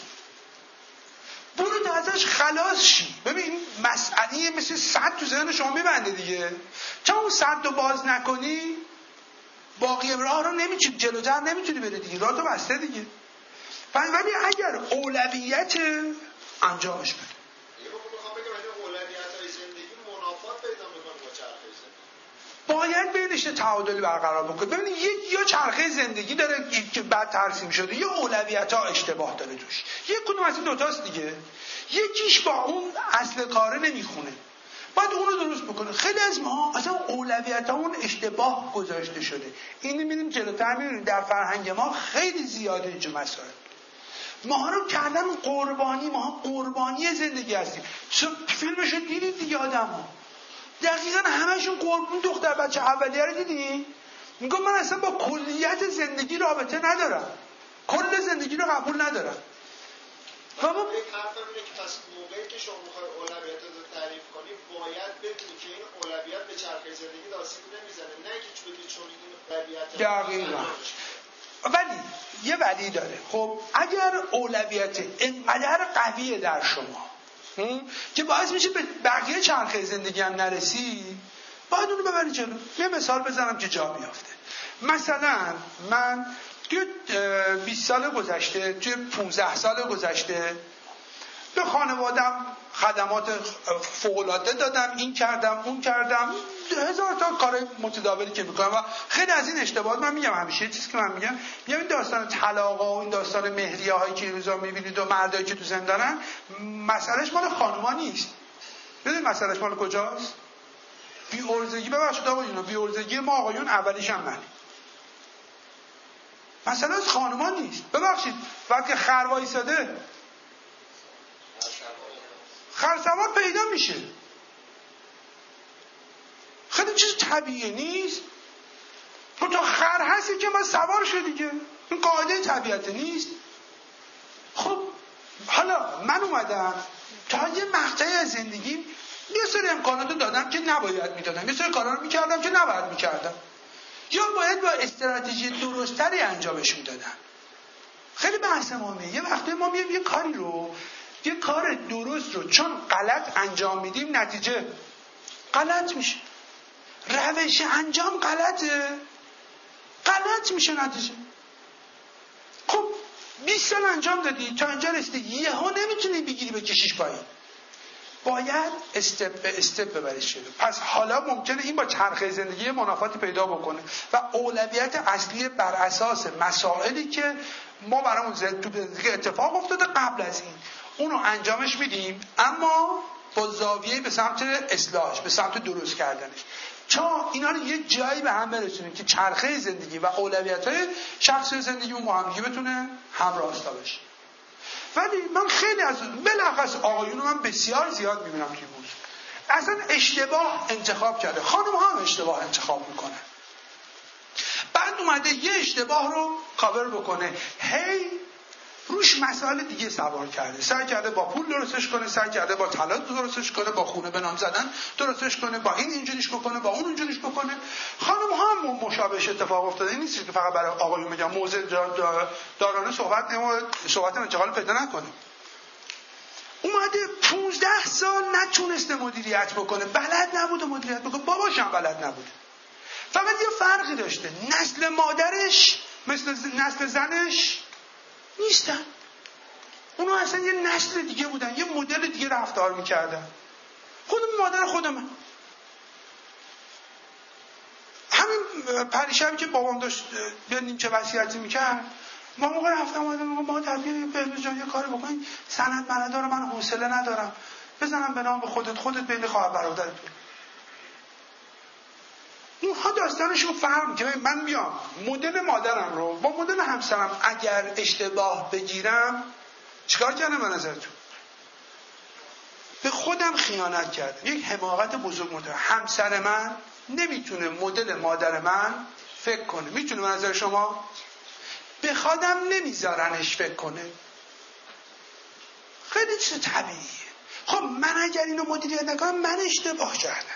A: برو تا ازش خلاص شی. ببین مسئله مثل سد تو ذهن شما میبنده دیگه. چون اون سد رو باز نکنی باقی راه رو نمیتونی جلوتر نمیتونی بری دیگه. راه تو بسته دیگه. ولی اگر اولویت انجامش بده.
B: یه موقع میخوام بگم این اولویت‌های زندگی منافات پیدا میکنه با چرخه زندگی.
A: باید بینش تعادل برقرار بکنه. ببینید یا چرخه زندگی داره که بعد ترسیم شده یا اولویت‌ها اشتباه داره توش. یک کدوم از این دوتاست دیگه. یکیش با اون اصل کاره نمیخونه. باید اون رو درست بکنه. خیلی از ما اصلا اولویت‌هامون اشتباه گذاشته شده. اینو می‌بینیم جلوتر می‌بینیم در فرهنگ ما خیلی زیاده اینجا مسائل. ما رو کردن قربانی. ما قربانی زندگی هستیم. فیلمشو دیدید دیگه آدم‌ها دقیقاً همشون قربون. دختر بچه اولیه رو دیدی؟ میگم من اصلا با کلیت زندگی رابطه ندارم. کل زندگی رو قبول ندارم.
B: بابا یک حرف اینه که پس موقعی که شما می‌خوای اولویت رو تعریف کنی باید بدونی که این اولویت به چرخه زندگی آسیب نمیزنه. نه که چون این اولویت
A: دقیقاً. ولی یه ولی داره. خب اگر اولویت اینقدر قویه در شما که باعث میشه به بقیه چرخه زندگی هم نرسی باید اونو ببری جلو. یه مثال بزنم که جا بیافته. مثلا من توی 20 سال گذشته توی 15 سال گذشته به خانوادم خدمات فوق‌العاده دادم. این کردم اون کردم 1000 تا کار متداولی که میکنم و خیلی از این اشتباهات من میگم. همیشه چیزی که من میگم این داستان طلاقا و این داستان مهریه هایی که این روزا میبینید و مردایی که تو زندانن مسئلهش مال خانوما نیست. ببین مسئلهش مال کجاست؟ بی‌عرضگی. ببخشید آقایون، بی‌عرضگی ما آقایون اولیش هم من. مسئله از خانوما نیست. ببخشید وقتی خر وایساده خرسوار پیدا میشه. خیلی چیز طبیعی نیست. تو تا خر هستی که ما سوار شد دیگه. این قاعده طبیعت نیست. خب حالا من اومدم تا یه مقطعی از زندگی یه سری امکاناتو دادم که نباید میدادم. یه سری کارا رو میکردم که نباید میکردم. یا باید با استراتژی درستری انجامش میدادم. خیلی بحث مهمه. یه وقتی ما میایم یه کاری رو یه کار درست رو چون غلط انجام میدیم نتیجه غلط میشه. روش انجام غلطه غلط میشه نتیجه. خب 20 سال انجام دادی تا اینجا رسیدی یهو نمیتونی بگیری بکشیش پایین. باید استپ به استپ ببریش جلو. پس حالا ممکنه این با چرخه زندگی منافاتی پیدا بکنه و اولویت اصلی بر اساس مسائلی که ما برامون تو زندگی اتفاق افتاده قبل از این اونو انجامش میدیم اما با زاویه به سمت اصلاحش به سمت درست کردنش. چون اینا رو یه جایی به هم برسونیم که چرخه زندگی و اولویت‌های شخصی زندگی اون با هم دیگه بتونه همراستا بشه. ولی من خیلی از بلخص آقایون من بسیار زیاد میبینم توی موضوع اصلا اشتباه انتخاب کرده. خانم ها هم اشتباه انتخاب میکنه. بعد اومده یه اشتباه رو کاور بکنه هی روش مسائل دیگه سوار کرده. سعی کرده با پول درستش کنه، سعی کرده با طلا درستش کنه، با خونه به نام زدن درستش کنه، با این اینجوریش بکنه، با اون اونجوریش بکنه. خانم ها هم مشابهش اتفاق افتاده. این نیست که فقط برای آقایون میگم موضع دارانه صحبت انتقال پیدا نکنه. اومده 15 سال نتونسته مدیریت بکنه، بلد نبوده مدیریت بکنه، باباش هم بلد نبوده. فقط یه فرقی داشته، نسل مادرش مثل نسل زنش نیستن. اونا اصلا یه نسل دیگه بودن، یه مدل دیگه رفتار میکردن. مادر خود من همین پریشبی که بابام داشت ببینیم چه وصیتی میکرد ما موقع رفتم اومدم ما طبیعی بهروز جان یه کاری بکنیم سند من ندارم، من حوصله ندارم بزنم به نام خودت بین خواهر برادرتون. اونها داستانشون فرق میکنه. من میام مدل مادرم رو با مدل همسرم اگر اشتباه بگیرم چیکار کردم به نظرتون؟ به خودم خیانت کردم. یک حماقت بزرگ متوجه. همسر من نمیتونه مدل مادر من فکر کنه. میتونه به نظر شما؟ به خودم نمیذارنش فکر کنه. خیلی چیز طبیعیه. خب من اگر اینو مدیریت نکنم من اشتباه کردم.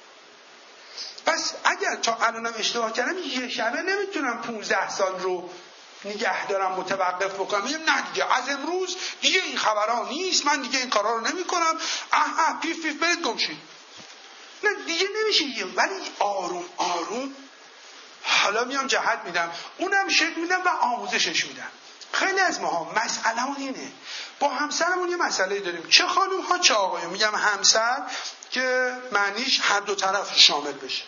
A: پس اگر تا الانم اشتباه کردم یه شبه نمیتونم 15 سال رو نگه دارم متوقف بکنم. میگم نه دیگه از امروز دیگه این خبرها نیست، من دیگه این کارا رو نمیکنم. پیف برید گم شید. نه دیگه نمیشه. ولی آروم آروم حالا میام جهت میدم، اونم شکل میدم و آموزشش میدم. خیلی از ماها مسئله‌مون اینه، با همسرمون یه مسئله داریم، چه خانم ها چه آقایون. میگم همسر که معنیش هر دو طرف شامل بشه.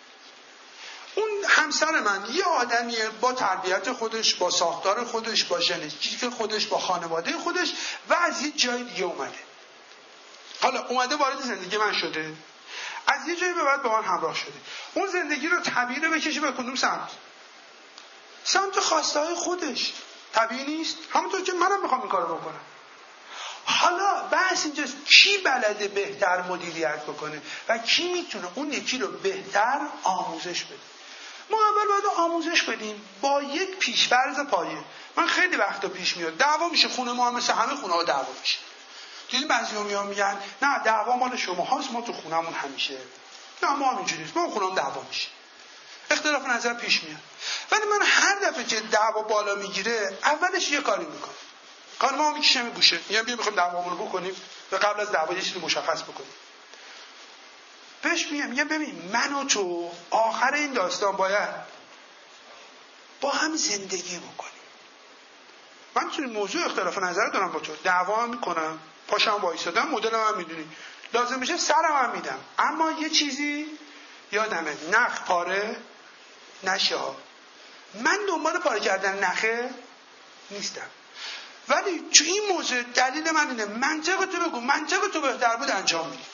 A: اون همسر من یه آدمیه با تربیت خودش، با ساختار خودش، با ژنتیک خودش، با خانواده خودش و از یه جای دیگه اومده. حالا اومده وارد زندگی من شده، از یه جایی به بعد با من همراه شده. اون زندگی رو طبیعی رو بکشه به کدوم سمت؟ سمت خواسته های خودش. طبیعی نیست؟ همونطور که منم میخوام این کارو بکنم. حالا بحث اینجاست کی بلده بهتر مدیریت بکنه و کی میتونه اون یکی رو بهتر آموزش بده. ما اول باید آموزش بدیم با یک پیش‌فرض پایه. من خیلی وقتا پیش میاد دعوا میشه، خونه ما هم مثل همه خونه ها دعوا میشه. دیدین بعضی‌ها میگن نه دعوا مال شما هاست، ما تو خونمون همیشه. نه ما هم اینجوری نیست، ما خونم دعوا میشه. اختلاف نظر پیش میاد. ولی من هر دفعه که دعوا بالا میگیره اولش یه کاری میکنم. خانم‌ها میکشم این گوشه، میگم بیا میخوایم دعوامون رو بکنیم و قبل از دعوا یه چیزی مشخص بکنیم. بهش میگم ببین من و تو آخر این داستان باید با هم زندگی بکنیم. من تو این موضوع اختلاف نظر دارم با تو، دعوا هم میکنم، پاشم وایسادم، مدلم هم میدونی، لازم بشه سرم هم میدم، اما یه چیزی یادمه، نخ پاره نشه ها. من دنبال پاره کردن نخه نیستم، ولی تو این موضوع دلیل من اینه منطق تو بگو، منطق تو بهتر بود انجام میدی.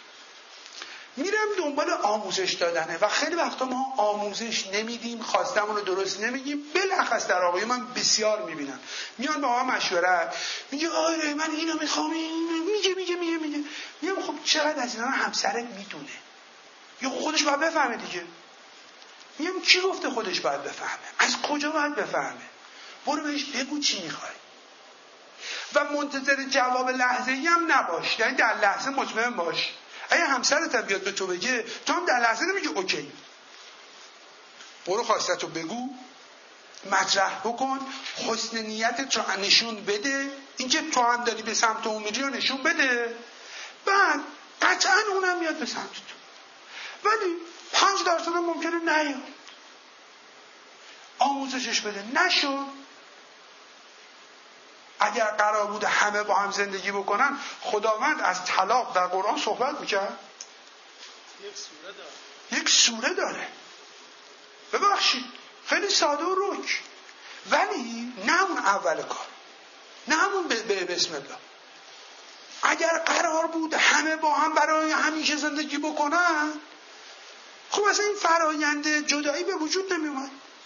A: میرم دنبال آموزش دادنه و خیلی وقتا ما آموزش نمیدیم، خواستمون رو درست نمیگیم. بلخص در آقای من بسیار میبینم میان با ما مشورت، میگه آره من اینو میخوام، میگه میگم خب چقدر از اینا همسرت میدونه یا خودش باید بفهمه دیگه. میگم کی گفته خودش باید بفهمه؟ از کجا باید بفهمه؟ برو بهش بگو چی میخوای و منتظر جواب لحظه‌ای هم نباش، یعنی در لحظه مطمئن باش. اگه همسرت بیاد به تو بگه تو هم در لحظه نمیگی اوکی، برو خواستتو بگو، مطرح بکن، حسن نیتت رو نشون بده، اینکه تو هم داری به سمت اون میری رو نشون بده، بعد قطعا اونم میاد به سمت تو. ولی 5% هم ممکنه نیاد. آموزشش بده. نشد اگر قرار بود همه با هم زندگی بکنن خداوند از طلاق در قرآن صحبت میکرد؟ یک سوره داره. ببخشید خیلی ساده و رک، ولی نه اون اول کار، نه اون بسم الله. اگر قرار بود همه با هم برای همیشه زندگی بکنن خب اصلا این فرایند جدایی به وجود نمیومد.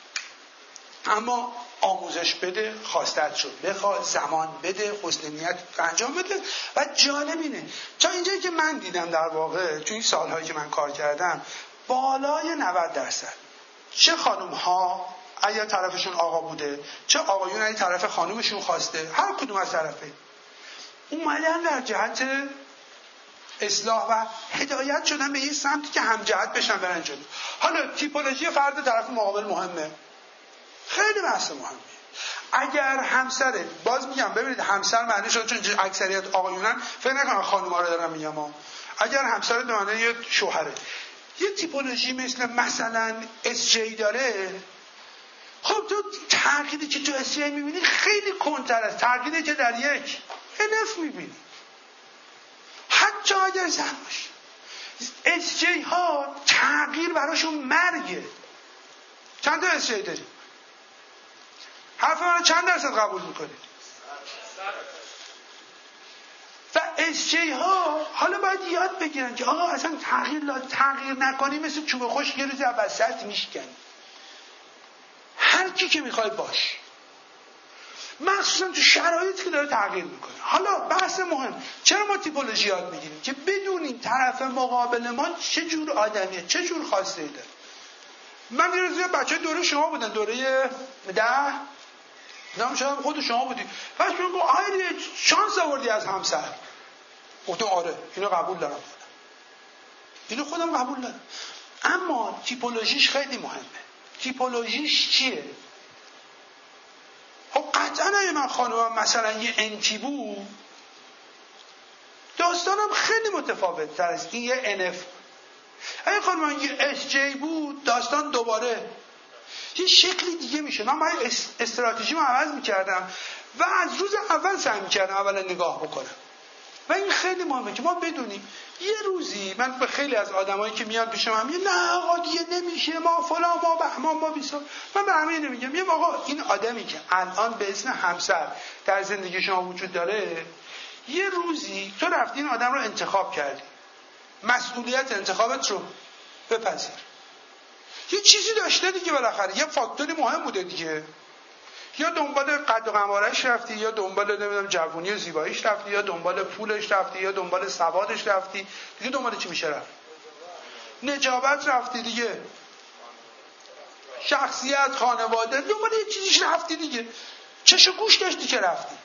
A: اما آموزش بده، خواستت شد بخواد، زمان بده، حسن نیت انجام بده. و جالب اینه تا اینجایی که من دیدم در واقع تو این سالهایی که من کار کردم بالای 90% چه خانم ها اگر طرفشون آقا بوده چه آقایون اگر طرف خانومشون خواسته، هر کدوم از طرفه اومدن در جهت اصلاح و هدایت شدن به این سمتی که هم جهت بشن برن جلو. حالا تیپولوژی فرد طرف مقابل مهمه، خیلی بحث مهمه. اگر همسرت، باز میگم ببینید همسر معنی شد چون اکثریت آقایونن، فکر نکنم خانوما رو دارم میگم اگر همسرت به معنی یه شوهره یه تیپولوژی مثلا SJ داره، خب تو تغییری که تو SJ میبینی خیلی کنتر است تغییری که در یک NF میبینی، حتی اگر زن باشه. SJ ها تغییر براشون مرگه. چند تا SJ داریم؟ حرف من چند درصد قبول میکنید؟ و SJ ها حالا باید یاد بگیرن که آقا اصلا تغییر نکنی مثل چوب خشک یه روز وسط میشکنی. هر کی که میخوای باش، مخصوصا تو شرایطی که داره تغییر میکنه. حالا بحث مهم، چرا ما تیپولوژی یاد میگیریم؟ که بدونیم طرف مقابل ما چه جور آدمیه، چه جور خواسته داره. من یه روز بچه دوره شما بودن، دوره 10 نام شما خود شما بودی، پس میگم آره شانس آوردی از همسر. گفتم آره اینو قبول دارم، اینو خودم قبول دارم. اما تیپولوژیش خیلی مهمه. تیپولوژیش چیه؟ خب قطعا اگه من خانومم مثلا یه انتی بود، داستانم خیلی متفاوت تر است. این یه NF. اگه خانومم یه SJ بود، داستان دوباره یه شکلی دیگه میشه. من باید استراتژیمو عوض میکردم و از روز اول سعی میکردم اولا نگاه بکنم. و این خیلی مهمه که ما بدونیم. یه روزی من به خیلی از آدمایی که میان پیش من میگن نه آقا دیگه نمیشه، ما فلان، ما بهمان، ما بیسار. من به همه نمیگم میگم آقا این آدمی که الان به اسم همسر در زندگی شما وجود داره، یه روزی تو رفتی این آدم رو انتخاب کردی، مسئولیت انتخابت رو بپذیر. یه چیزی داشته دیگه، بالاخره یه فاکتوری مهم بوده دیگه. یا دنبال قد و قوارش رفتی، یا دنبال نمیدونم جوونی و زیباییش رفتی، یا دنبال پولش رفتی، یا دنبال سوادش رفتی. دیگه دنبال چی میشه رفت؟ نجابت رفتی دیگه، شخصیت، خانواده، دنبال یه چیزیش رفتی دیگه. چش و گوش داشتی که رفتی.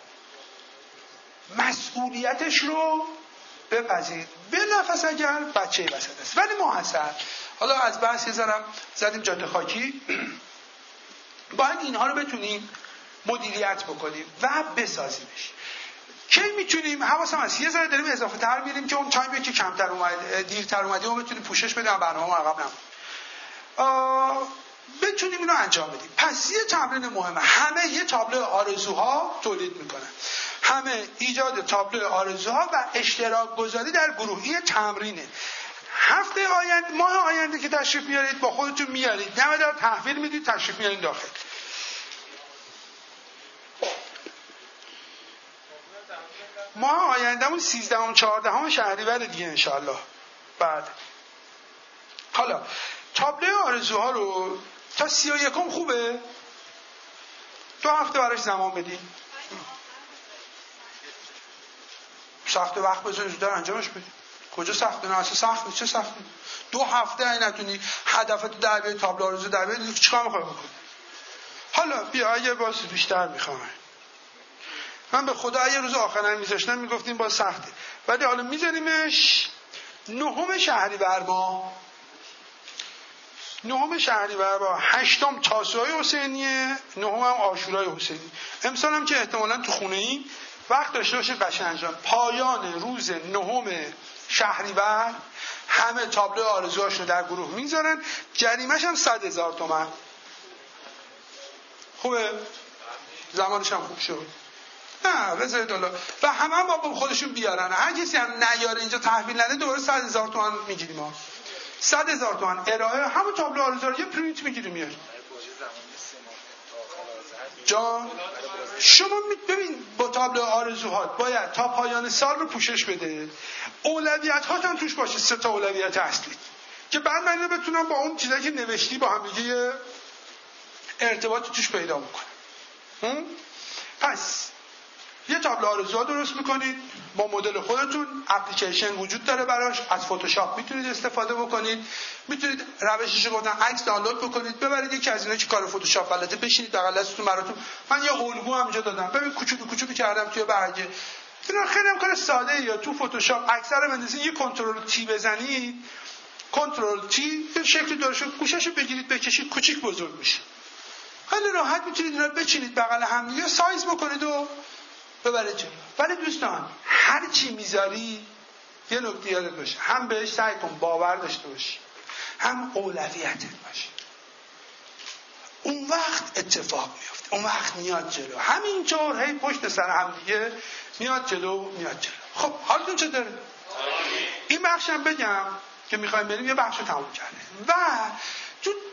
A: مسئولیتش رو بپذیر، بنفس اگر بچه وسط است. ولی ما حالا از بحث یه ذرم زدیم جاده خاکی، باید اینها رو بتونیم مدیریت بکنیم و بسازیمش. کی میتونیم؟ حواسم هست یه ذره داریم اضافه تر میریم که اون تایمی که کمتر اومد، دیرتر اومدیم، و بتونیم پوشش بدیم، برنامه عقب نمونیم، بتونیم اینو انجام بدیم. پس یه تمرین مهمه. همه یه تابلو آرزوها تولید میکنن، همه ایجاد تابلو آرزوها و اشتراک گذاری در گروه. این تمرینه. هفته آینده، ماه آینده که تشریف میارید با خودتون میارید، نمیدار تحویل میدید، تشریف میارید داخل. ماه آیندهمون 13 و 14 شهریور دیگه انشالله. بعد حالا تابلو آرزوها رو تا 31 خوبه؟ 2 هفته براش زمان بدیم. سخت وقت بذارید زودتر انجامش بدید. کجا سخته؟ نه اصلا سخته. چه سخته؟ 2 هفته این نتونی هدفت در بیاری، تابلو آرزو در بیاری، چیکار میخوای بکنی؟ حالا بیا اگه باز بیشتر میخوام، من به خدا یه روز آخرا میذاشتم میگفتیم با سخته، ولی حالا میذاریمش 9 شهریور ماه، 9 شهریور ماه، 8 تاسوعای حسینیه، 9 عاشورای حسینی. امسال هم که احتمالاً تو خونه این وقت داشته باشه قشنگ جان. پایان روز 9 شهریور همه تابلو آرزوهاشون در گروه میذارن. جریمه‌ش هم 100,000 تومان. خوبه؟ زمانش هم خوب شد. نه بذارید حالا و همه با خودشون بیارن. هر کسی هم نیاره اینجا تحویل نده دوباره 100,000 تومان میگیریم ما. 100,000 تومان ارائه همون تابلو آرزوها یه پرینت میگیریم میاریم. جان شما ببین با تابلو آرزوهات باید تا پایان سال رو پوشش بده. اولویت هات هم توش باشه، 3 تا اولویت اصلی که بعد من بتونم با اون چیزایی که نوشتی با هم دیگه ارتباط توش پیدا بکنم. پس یه تابلو آرزوها درست میکنید با مدل خودتون. اپلیکیشن وجود داره براش، از فتوشاپ میتونید استفاده بکنید. میتونید روشش رو گفتم عکس دانلود بکنید ببرید یکی از اینا که کار فتوشاپ بلده بشینید بغل دستتون براتون. من یه الگو هم اینجا دادم، ببین کوچولو کردم توی برگه. اینا خیلی هم کار ساده ای. یا تو فتوشاپ عکس رو بندازید، یه کنترل تی بزنید، کنترل تی یه شکلی داره، گوشه‌شو بگیرید بکشید، کوچیک بزرگ میشه. خیلی راحت میتونید اینا بچینید بغل هم یا سایز بکنید و ببرید جلو. ولی دوستان هر چی میذاری یه نکته یادت باشه، هم بهش سعی کن باور داشته باشی، هم اولویتت باشه. اون وقت اتفاق میفته، اون وقت میاد جلو. همینطور هی پشت سر هم دیگه میاد جلو. خب حالتون چطوره؟ این بخشم بگم که میخوایم بریم، یه بخشو تموم کردیم و تو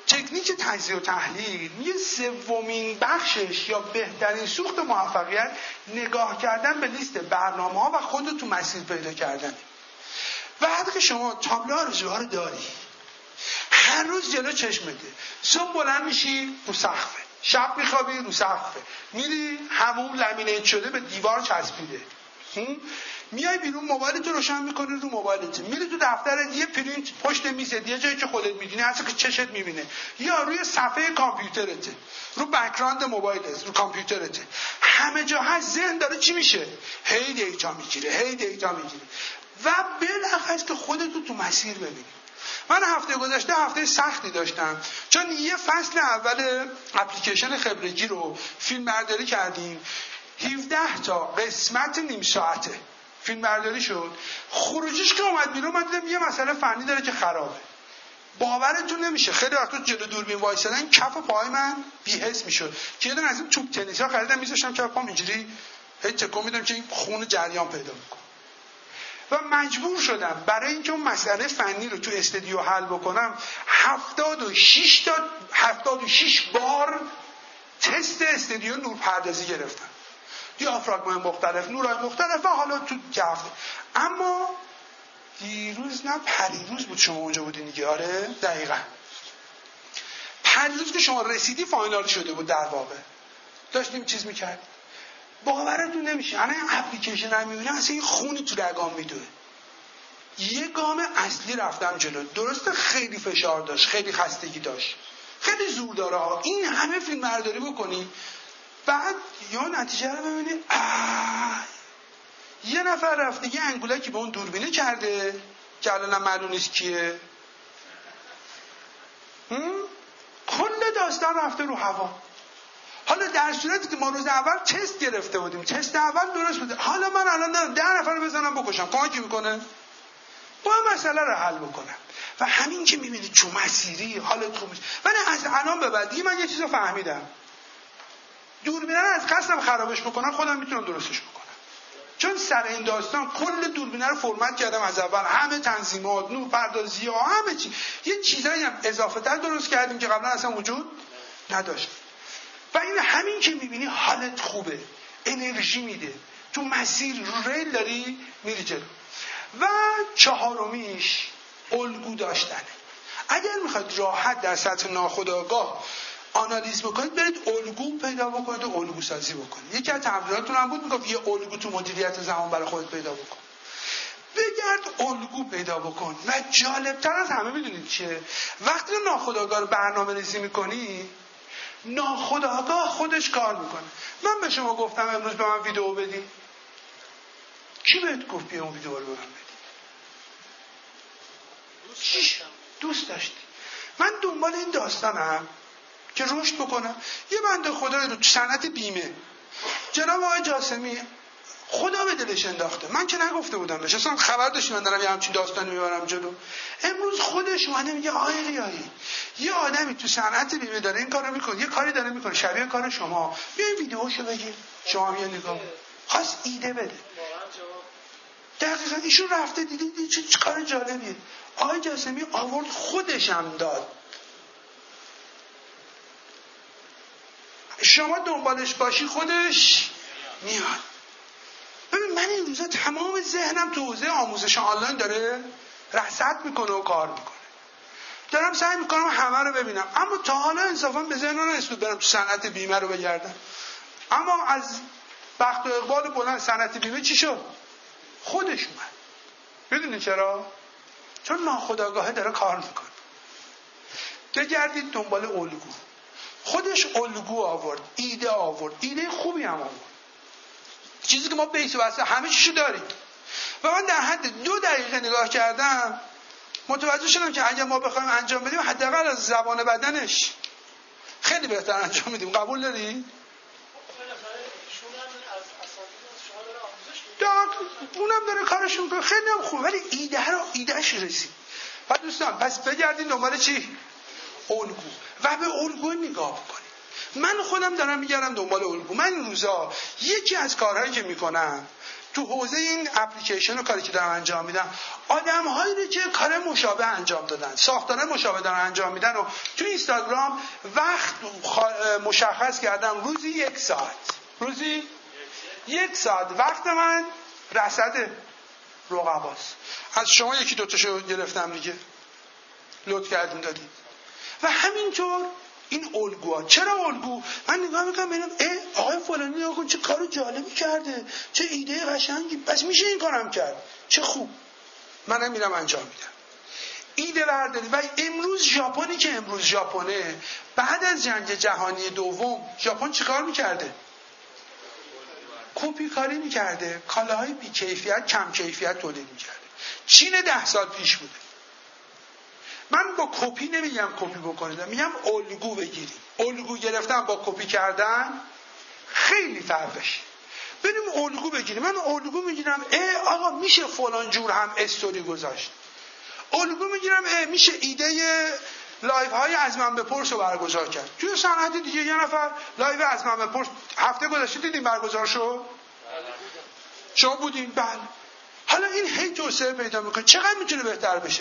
A: تکنیک تجزیه و تحلیل میگه سومین بخشش یا بهترین سوخت موفقیت نگاه کردن به لیست برنامه‌ها و خودت تو مسیر پیدا کردن. وقتی که شما تابلو آرزوها رو داری، هر روز جلو چشمته، صبح بلند میشی رو سقفه، شب میخوابی رو سقفه، میری همون لامینیت شده به دیوار چسبیده، میای بیرون موبایلت رو روشن میکنی رو موبایلت، میری تو دفترت یه پرینت پشت میزت یه جایی که خودت میدونی اصلا که چشت میبینه، یا روی صفحه کامپیوترته، رو بک‌گراند موبایلت، رو کامپیوترته، همه جا هست. ذهن داره چی میشه؟ هی دیتا میگیره و بالاخره که خودت تو مسیر ببینی. من هفته گذشته هفته سختی داشتم، چون یه فصل اول اپلیکیشن خبرگی رو فیلم برداری کردیم، 17 تا قسمت نیم ساعته فیلم برداری شد. خروجیش که اومد بیرون من دیدم یه مسئله فنی داره که خرابه. باورتون نمیشه خیلی وقتا جلو دوربین وایسادن کف پای من بی‌حس میشد که یه دونه از این توپ تنیس‌ها خریدم میذاشتم کف پام اینجوری هی تکون میدم که این خون جریان پیدا میکنه. و مجبور شدم برای اینکه اون مسئله فنی رو تو استودیو حل بکنم 76 بار تست استودیو نورپردازی گرفتم، دیافراگم‌های مختلف، نورهای مختلف و حالا تو هفته. اما دیروز نه پریروز بود شما اونجا بودین دیگه. آره دقیقاً پریروز که شما رسیدی فاینال شده بود، در واقع داشتیم چیز میکردیم. باورتون نمیشه انا این اپلیکیشن رو میبینم اصلا این خونی تو رگام میدوه. یه گام اصلی رفتم جلو. درسته خیلی فشار داشت، خیلی خستگی داشت، خیلی زور داره ها این همه فیلم برداری بکنی، بعد یا نتیجه رو ببینی یه نفر رفته یه انگولکی به اون دوربینه کرده که الان معلوم نیست کیه، کل داستان رفته رو هوا. حالا در صورتی که ما روز اول تست گرفته بودیم، تست اول درست بوده، حالا من الان دارم 10 نفر رو بزنم بکشم، کمکی میکنه؟ با مسئله رو حل بکنم. و همین که میبینید چون مسیری حالت خوب میشه. ولی از الان به بعد من یه چیز رو فهمیدم، دوربینه رو از قصدم خرابش بکنم خودم میتونم درستش بکنم، چون سر این داستان کل دوربینه رو فرمت کردم از اول، همه تنظیمات، نور پردازی ها، همه چی، یه چیزایی هم اضافه تر درست کردیم که قبلا اصلا وجود نداشت. و این همین که میبینی حالت خوبه، انرژی میده، تو مسیر رو ریل داری میری جلو. و چهارمیش الگو داشتنه. اگر میخواید راحت در سطح ناخودآگاه آنالیز بکنید، برید الگو پیدا بکنید و الگو سازی بکنید. یکی از تمریناتون هم بود میگفت یه الگو تو مدیریت زمان برای خودت پیدا بکن. بگرد الگو پیدا بکن. و جالبتر از همه میدونید چیه؟ وقتی ناخودآگاه رو برنامه‌ریزی میکنی، ناخودآگاه خودش کار میکنه. من به شما گفتم امروز به من ویدیو بدی، کی بهت گفت بیا اون ویدیو رو به من بدی؟ دوست داشتی. من دنبال این داستانم که رشد بکنم. یه بنده خدایی رو تو صنعت بیمه جناب آقای جاسمی خدا به دلش انداخته، من که نگفته بودم بهش، اصلا خبر داشتی من دارم یه همچین داستانی میبرم جلو. امروز خودش اومده میگه آقای ریایی یه آدمی تو صنعت بیمه داره این کارو میکنه، یه کاری داره میکنه شبیه کار شما، بیا ویدیوشو بگیر شما هم یه نگاه. خواست ایده بده. دقیقاً ایشون رفته دیدید چه کار جالبیه. آقای جاسمی آورد خودش هم داد. شما دنبالش باشی خودش میاد. ببین من این روزا تمام ذهنم تو حوزه آموزش آنلاین داره رصد میکنه و کار میکنه. دارم سعی میکنم همه رو ببینم، اما تا حالا انصافا به ذهن نرسید برم تو صنعت بیمه رو بگردم. اما از بخت و اقبال بلند صنعت بیمه چی شد؟ خودش اومد. میدونی چرا؟ چون ناخودآگاهه داره کار میکنه. بگردید دنبال الگو. خودش الگو آورد، ایده آورد، ایده خوبی هم آورد، چیزی که ما بیس و بسته همه چیشو داریم. و من در حد 2 دقیقه نگاه کردم متوجه شدم که اگر ما بخوایم انجام بدیم حداقل از زبان بدنش خیلی بهتر انجام میدیم. قبول داری؟ اونم داره کارش میکنه، خیلی هم خوب، ولی ایدهش رسید. و دوستان پس بگردین دنبال چی؟ الگو. و به الگو نگاه بکنید. من خودم دارم میگردم دنبال الگو. من این روزا یکی از کارهایی که میکنم تو حوزه این اپلیکیشن و کاری که دارم انجام میدم، آدم‌هایی رو که کار مشابه انجام دادن، ساختار مشابه دارن انجام میدن و تو اینستاگرام وقت مشخص کردم روزی 1 ساعت، روزی 1 ساعت وقت من رصد رقباست. از شما یکی دوتاشو گرفتم دیگه، لطف کردین دادید. و همینطور این الگوها. چرا الگو؟ من نگاه میکنم ببینم آقای فلانی نگاه کن چه کار جالبی کرده، چه ایده قشنگی، پس میشه این کارم کرد، چه خوب، منم میرم انجام میدم. ایده برداری. و امروز ژاپنی که امروز ژاپنه، بعد از جنگ جهانی دوم ژاپن چیکار میکرده؟ کپی کاری میکرده، کالاهای بی کیفیت کم کیفیت تولید میکرده. چین 10 سال پیش بوده. من با کپی نمیگم کپی بکنید، میگم الگو بگیریم. الگو گرفتن با کپی کردن خیلی فرقشه. بریم الگو بگیریم. من الگو میگیرم آقا میشه فلان جور هم استوری گذاشت. الگو میگیرم میشه ایده لایو های از من بپرس رو برگزار کرد. توی صنعت دیگه یه نفر لایو از من بپرس هفته گذشته دیدیم برگزار شد؟ شما بودین؟ بله. حالا این هی توسعه پیدا میکنه. چقدر میتونه بهتر بشه؟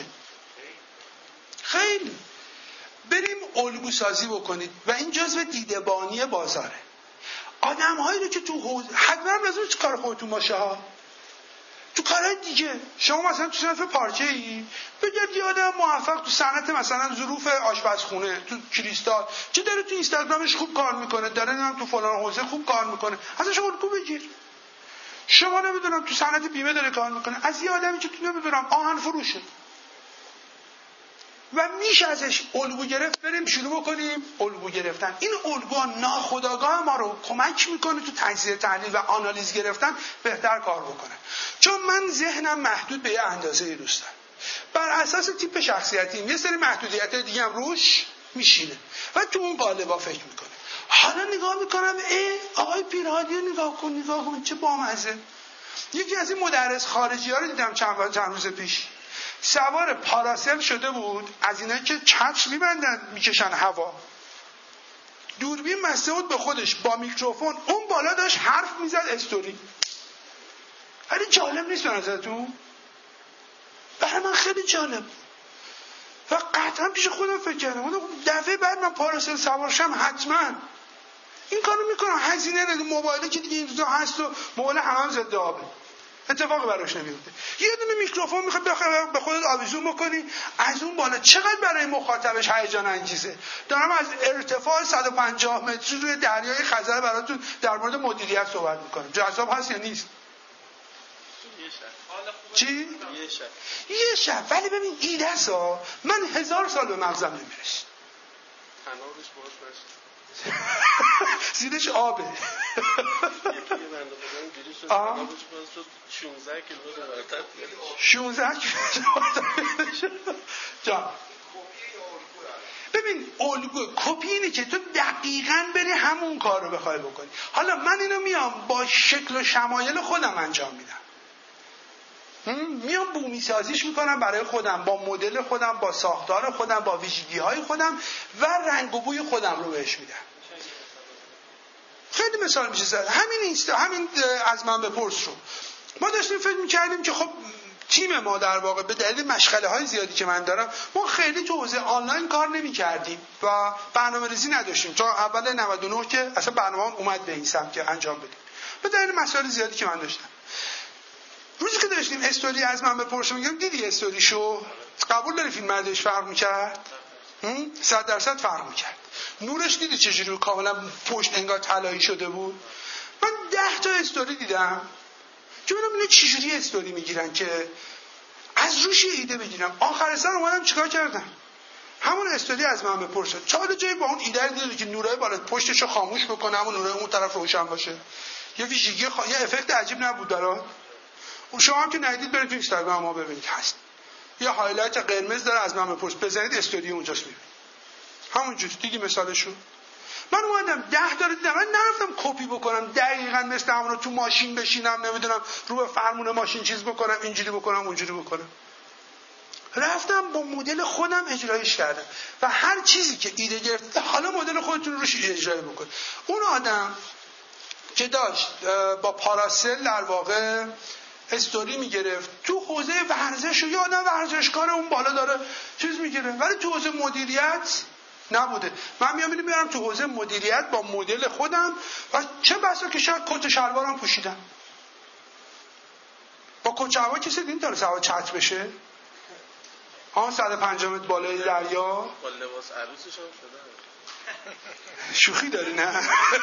A: خیلی. بریم الگو سازی بکنید و این جزء دیدبانی بازاره. آدم‌هایی رو که تو حوزه حتما لازم تو کار خودتون باشه ها. تو کارهای دیگه شما مثلا تو صنعت پارچه‌ای بگید یه آدم موفق تو صنعت مثلا ظروف آشپزخونه تو کریستال چه داره تو اینستاگرامش خوب کار میکنه، داره نمیدونم تو فلان حوزه خوب کار میکنه، ازش الگو بگیر. شما نمیدونم تو صنعت بیمه داره کار میکنه، از یه آدمی که تو نمیدونم آهن فروشه و میشه ازش الگو گرفت. بریم شروع بکنیم الگو گرفتن. این الگوها ناخودآگاه ما رو کمک میکنه تو تجزیه تحلیل و آنالیز گرفتن بهتر کار بکنه. چون من ذهنم محدود به یه اندازه دوستان، بر اساس تیپ شخصیتیم یه سری محدودیت دیگه هم روش میشینه و تو اون قالبا فکر میکنه. حالا نگاه میکنم آقای پیرهادی رو نگاه کن چه بامزه. یکی از این مدرس خارجی ها رو دیدم چند روز پیش، سوار پاراسل شده بود، از اینا که چتر میبندن میکشن هوا، دوربین بسته بود به خودش با میکروفون، اون بالا داشت حرف میزد استوری. خیلی جالب نیست به نظرتون؟ برای من خیلی جالب و قطعا پیش خودم فکر کردم دفعه بعد من پاراسل سوارشم حتما این کارو میکنم. هزینه موبایلی که دیگه این روزا هست و موبایل هم ضد آبه، اتفاقی براش نمیفته. یه دونه میکروفون میخواد به خودت آویزون بکنی از اون بالا، چقدر برای مخاطبش هیجان انگیزه. دارم از ارتفاع 150 متری روی دریای خزر براتون در مورد مدیریت صحبت میکنم. جذاب هست یا نیست؟ چی؟ یه شب. ولی ببین ایده سا من 1000 سال به مغزم نمیرسه.
B: تنابش باز برسه
A: زیرش آبه.
B: یکی بنده خودم دیروز شد تنابش باز شد 16 کیلومتر برتر
A: 16 کیلومتر جا. ببین الگو کپی اینه که تو دقیقاً بری همون کار رو بخوای بکنی. حالا من اینو میام با شکل و شمایل خودم انجام میدم، میام بومی سازیش میکنم برای خودم، با مدل خودم، با ساختار خودم، با ویژگی های خودم و رنگ و بوی خودم رو بهش میدم. خیلی مثال میشه زد. همین از من بپرس رو ما داشتیم فکر میکردیم که خب تیم ما در واقع به دلیل مشغله های زیادی که من دارم ما خیلی تو حوزه آنلاین کار نمیکردیم و برنامه‌ریزی نداشتیم تا اول 99 که اصلا برنامه اومد به این سمت که انجام بدیم به دلیل مسائل زیادی که من داشتم. روزی که داشتیم استوری از من بپرسم میگم دیدی استوریشو؟ قبول داری فیلم برداریش فرق میکرد؟ 100% فرق میکرد. نورش دیدی چجوری کاملا پشت انگار طلایی شده بود؟ من 10 تا استوری دیدم که ببینم اینا چجوری استوری میگیرن که از روش ایده بگیرم. آخر سر اومدم چیکار کردم؟ همون استوری از من بپرسه. چهار جایی با اون ایده دیدی که نورای بالا پشتشو خاموش بکنه، همون نورای اون طرف روشن باشه. یه ویژگی یه افکت عجیب نبود برات؟ اون شما هم که ندید برید تو اینستاگرام ما ببینید هست. یه هایلایت قرمز داره از من بپرس، بزنید استوری اونجاست میبینید. همونجوری دیدی مثالشو؟ من اومدم 10 تا دیدم، من نرفتم کپی بکنم دقیقاً مثل همون رو تو ماشین بشینم نمیدونم رو به فرمون ماشین چیز بکنم اینجوری بکنم اونجوری بکنم. رفتم با مدل خودم اجرایش کردم و هر چیزی که ایده گرفته حالا مدل خودتون روش اجرا بکن. اون آدم که داشت با پاراسل در واقع استوری میگرفت تو حوزه ورزش و یا آدم ورزشکار اون بالا داره چیز میگیره، ولی تو حوزه مدیریت نبوده. من میام تو حوزه مدیریت با مدل خودم و چه بسا که شاید کت شلوارم پوشیدم. با کت شلوار کسی دین داره سوار چتر بشه؟ 150 متر بالای دریا
E: با لباس عروسش هم شده.
A: شوخی داری نه؟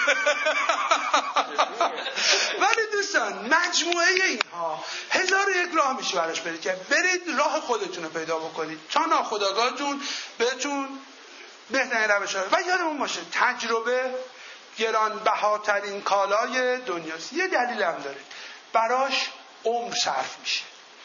A: ولی دوستان مجموعه اینها 1001 راه میشه براش برید که برید راه خودتون رو پیدا بکنید تا ناخودآگاهتون بهتون بهترین روش و یادمون باشه تجربه گرانبهاترین کالای دنیاست. یه دلیل هم داره، براش عمر صرف میشه.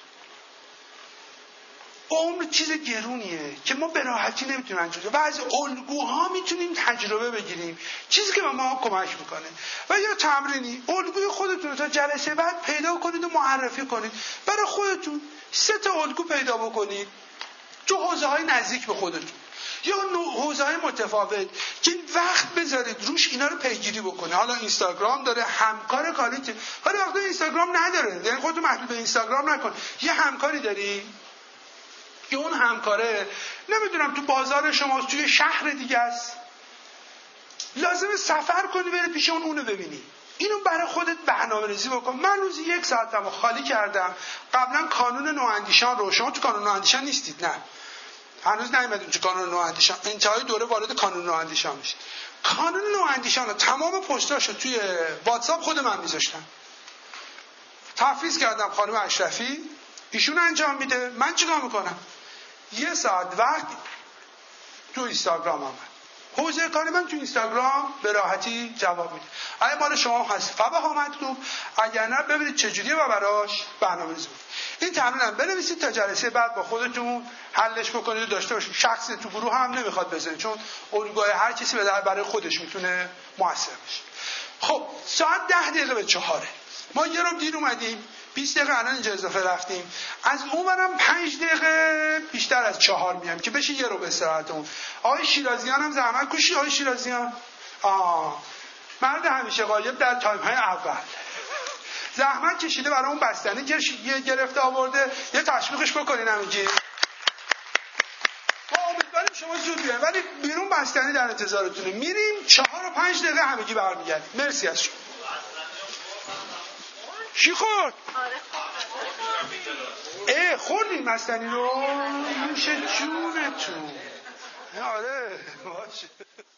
A: عمر چیز گرونیه که ما به راحتی نمیتونیم انجام بدیم و از الگوها میتونیم تجربه بگیریم، چیزی که به ما کمک میکنه. و یا تمرینی الگوی خودتون رو تا جلسه بعد پیدا کنید و معرفی کنید. برای خودتون 3 الگو پیدا بکنید تو حوزه‌های نزدیک به خودتون یا حوزه‌های متفاوت که وقت بذارید روش اینا رو پیگیری بکنه. حالا اینستاگرام داره همکار کالیته، حالا وقتی اینستاگرام نداره یعنی خودتون محدود به اینستاگرام نکن. یه همکاری داری که اون همکاره نمیدونم تو بازار شماست، توی شهر دیگه است، لازمه سفر کنی بری پیش اونو ببینی. اینو برای خودت برنامه‌ریزی بکن. من روزی 1 ساعتمو خالی کردم. قبلا کانون نواندیشان رو، شما تو کانون نواندیشان نیستید نه؟ هنوز نیومدیم تو کانون نواندیشان، انتهای دوره وارد کانون نواندیشان میشید. کانون نواندیشان رو تمام پستاشو توی واتساپ خود من میذاشتم. تفویض کردم خانم اشرفی، ایشون انجام میده، من چیکار میکنم؟ 1 ساعت وقت تو اینستاگرام آمد. حوزه کاری من تو اینستاگرام به راحتی جواب میده. اگه مال شما هست فبا آمد خوب، اگر نه ببینید چجوریه و براش برنامه‌ریزی کنید. این تمرینم بنویسید تا جلسه بعد با خودتون حلش بکنید و داشته باشید. شخص تو گروه هم نمیخواد بزنید چون الگوی هر کسی برای خودش میتونه موثر بشه. خب ساعت 10:45 ما یه رو دیر اومدیم، 20 دقیقه الان اینجا اضافه رفتیم، از اونورم 5 دقیقه بیشتر از 4 میام که بشه 1 رو به استراحتمون. آقای شیرازیان هم زحمت کشی. آقای شیرازیان مرد همیشه غایب در تایم های اول زحمت کشیده برای اون بستنی گرفته آورده. یه تشویقش بکنین همینجی. ما امیدواریم شما زود بیاین ولی بیرون بستنی در انتظارتونه. میریم 4 و 5 دقیقه همگی برمیگردیم. مرسی از شما. چی خورد؟ خوردین مستنی رو؟ نوش جونتون. آره باشه.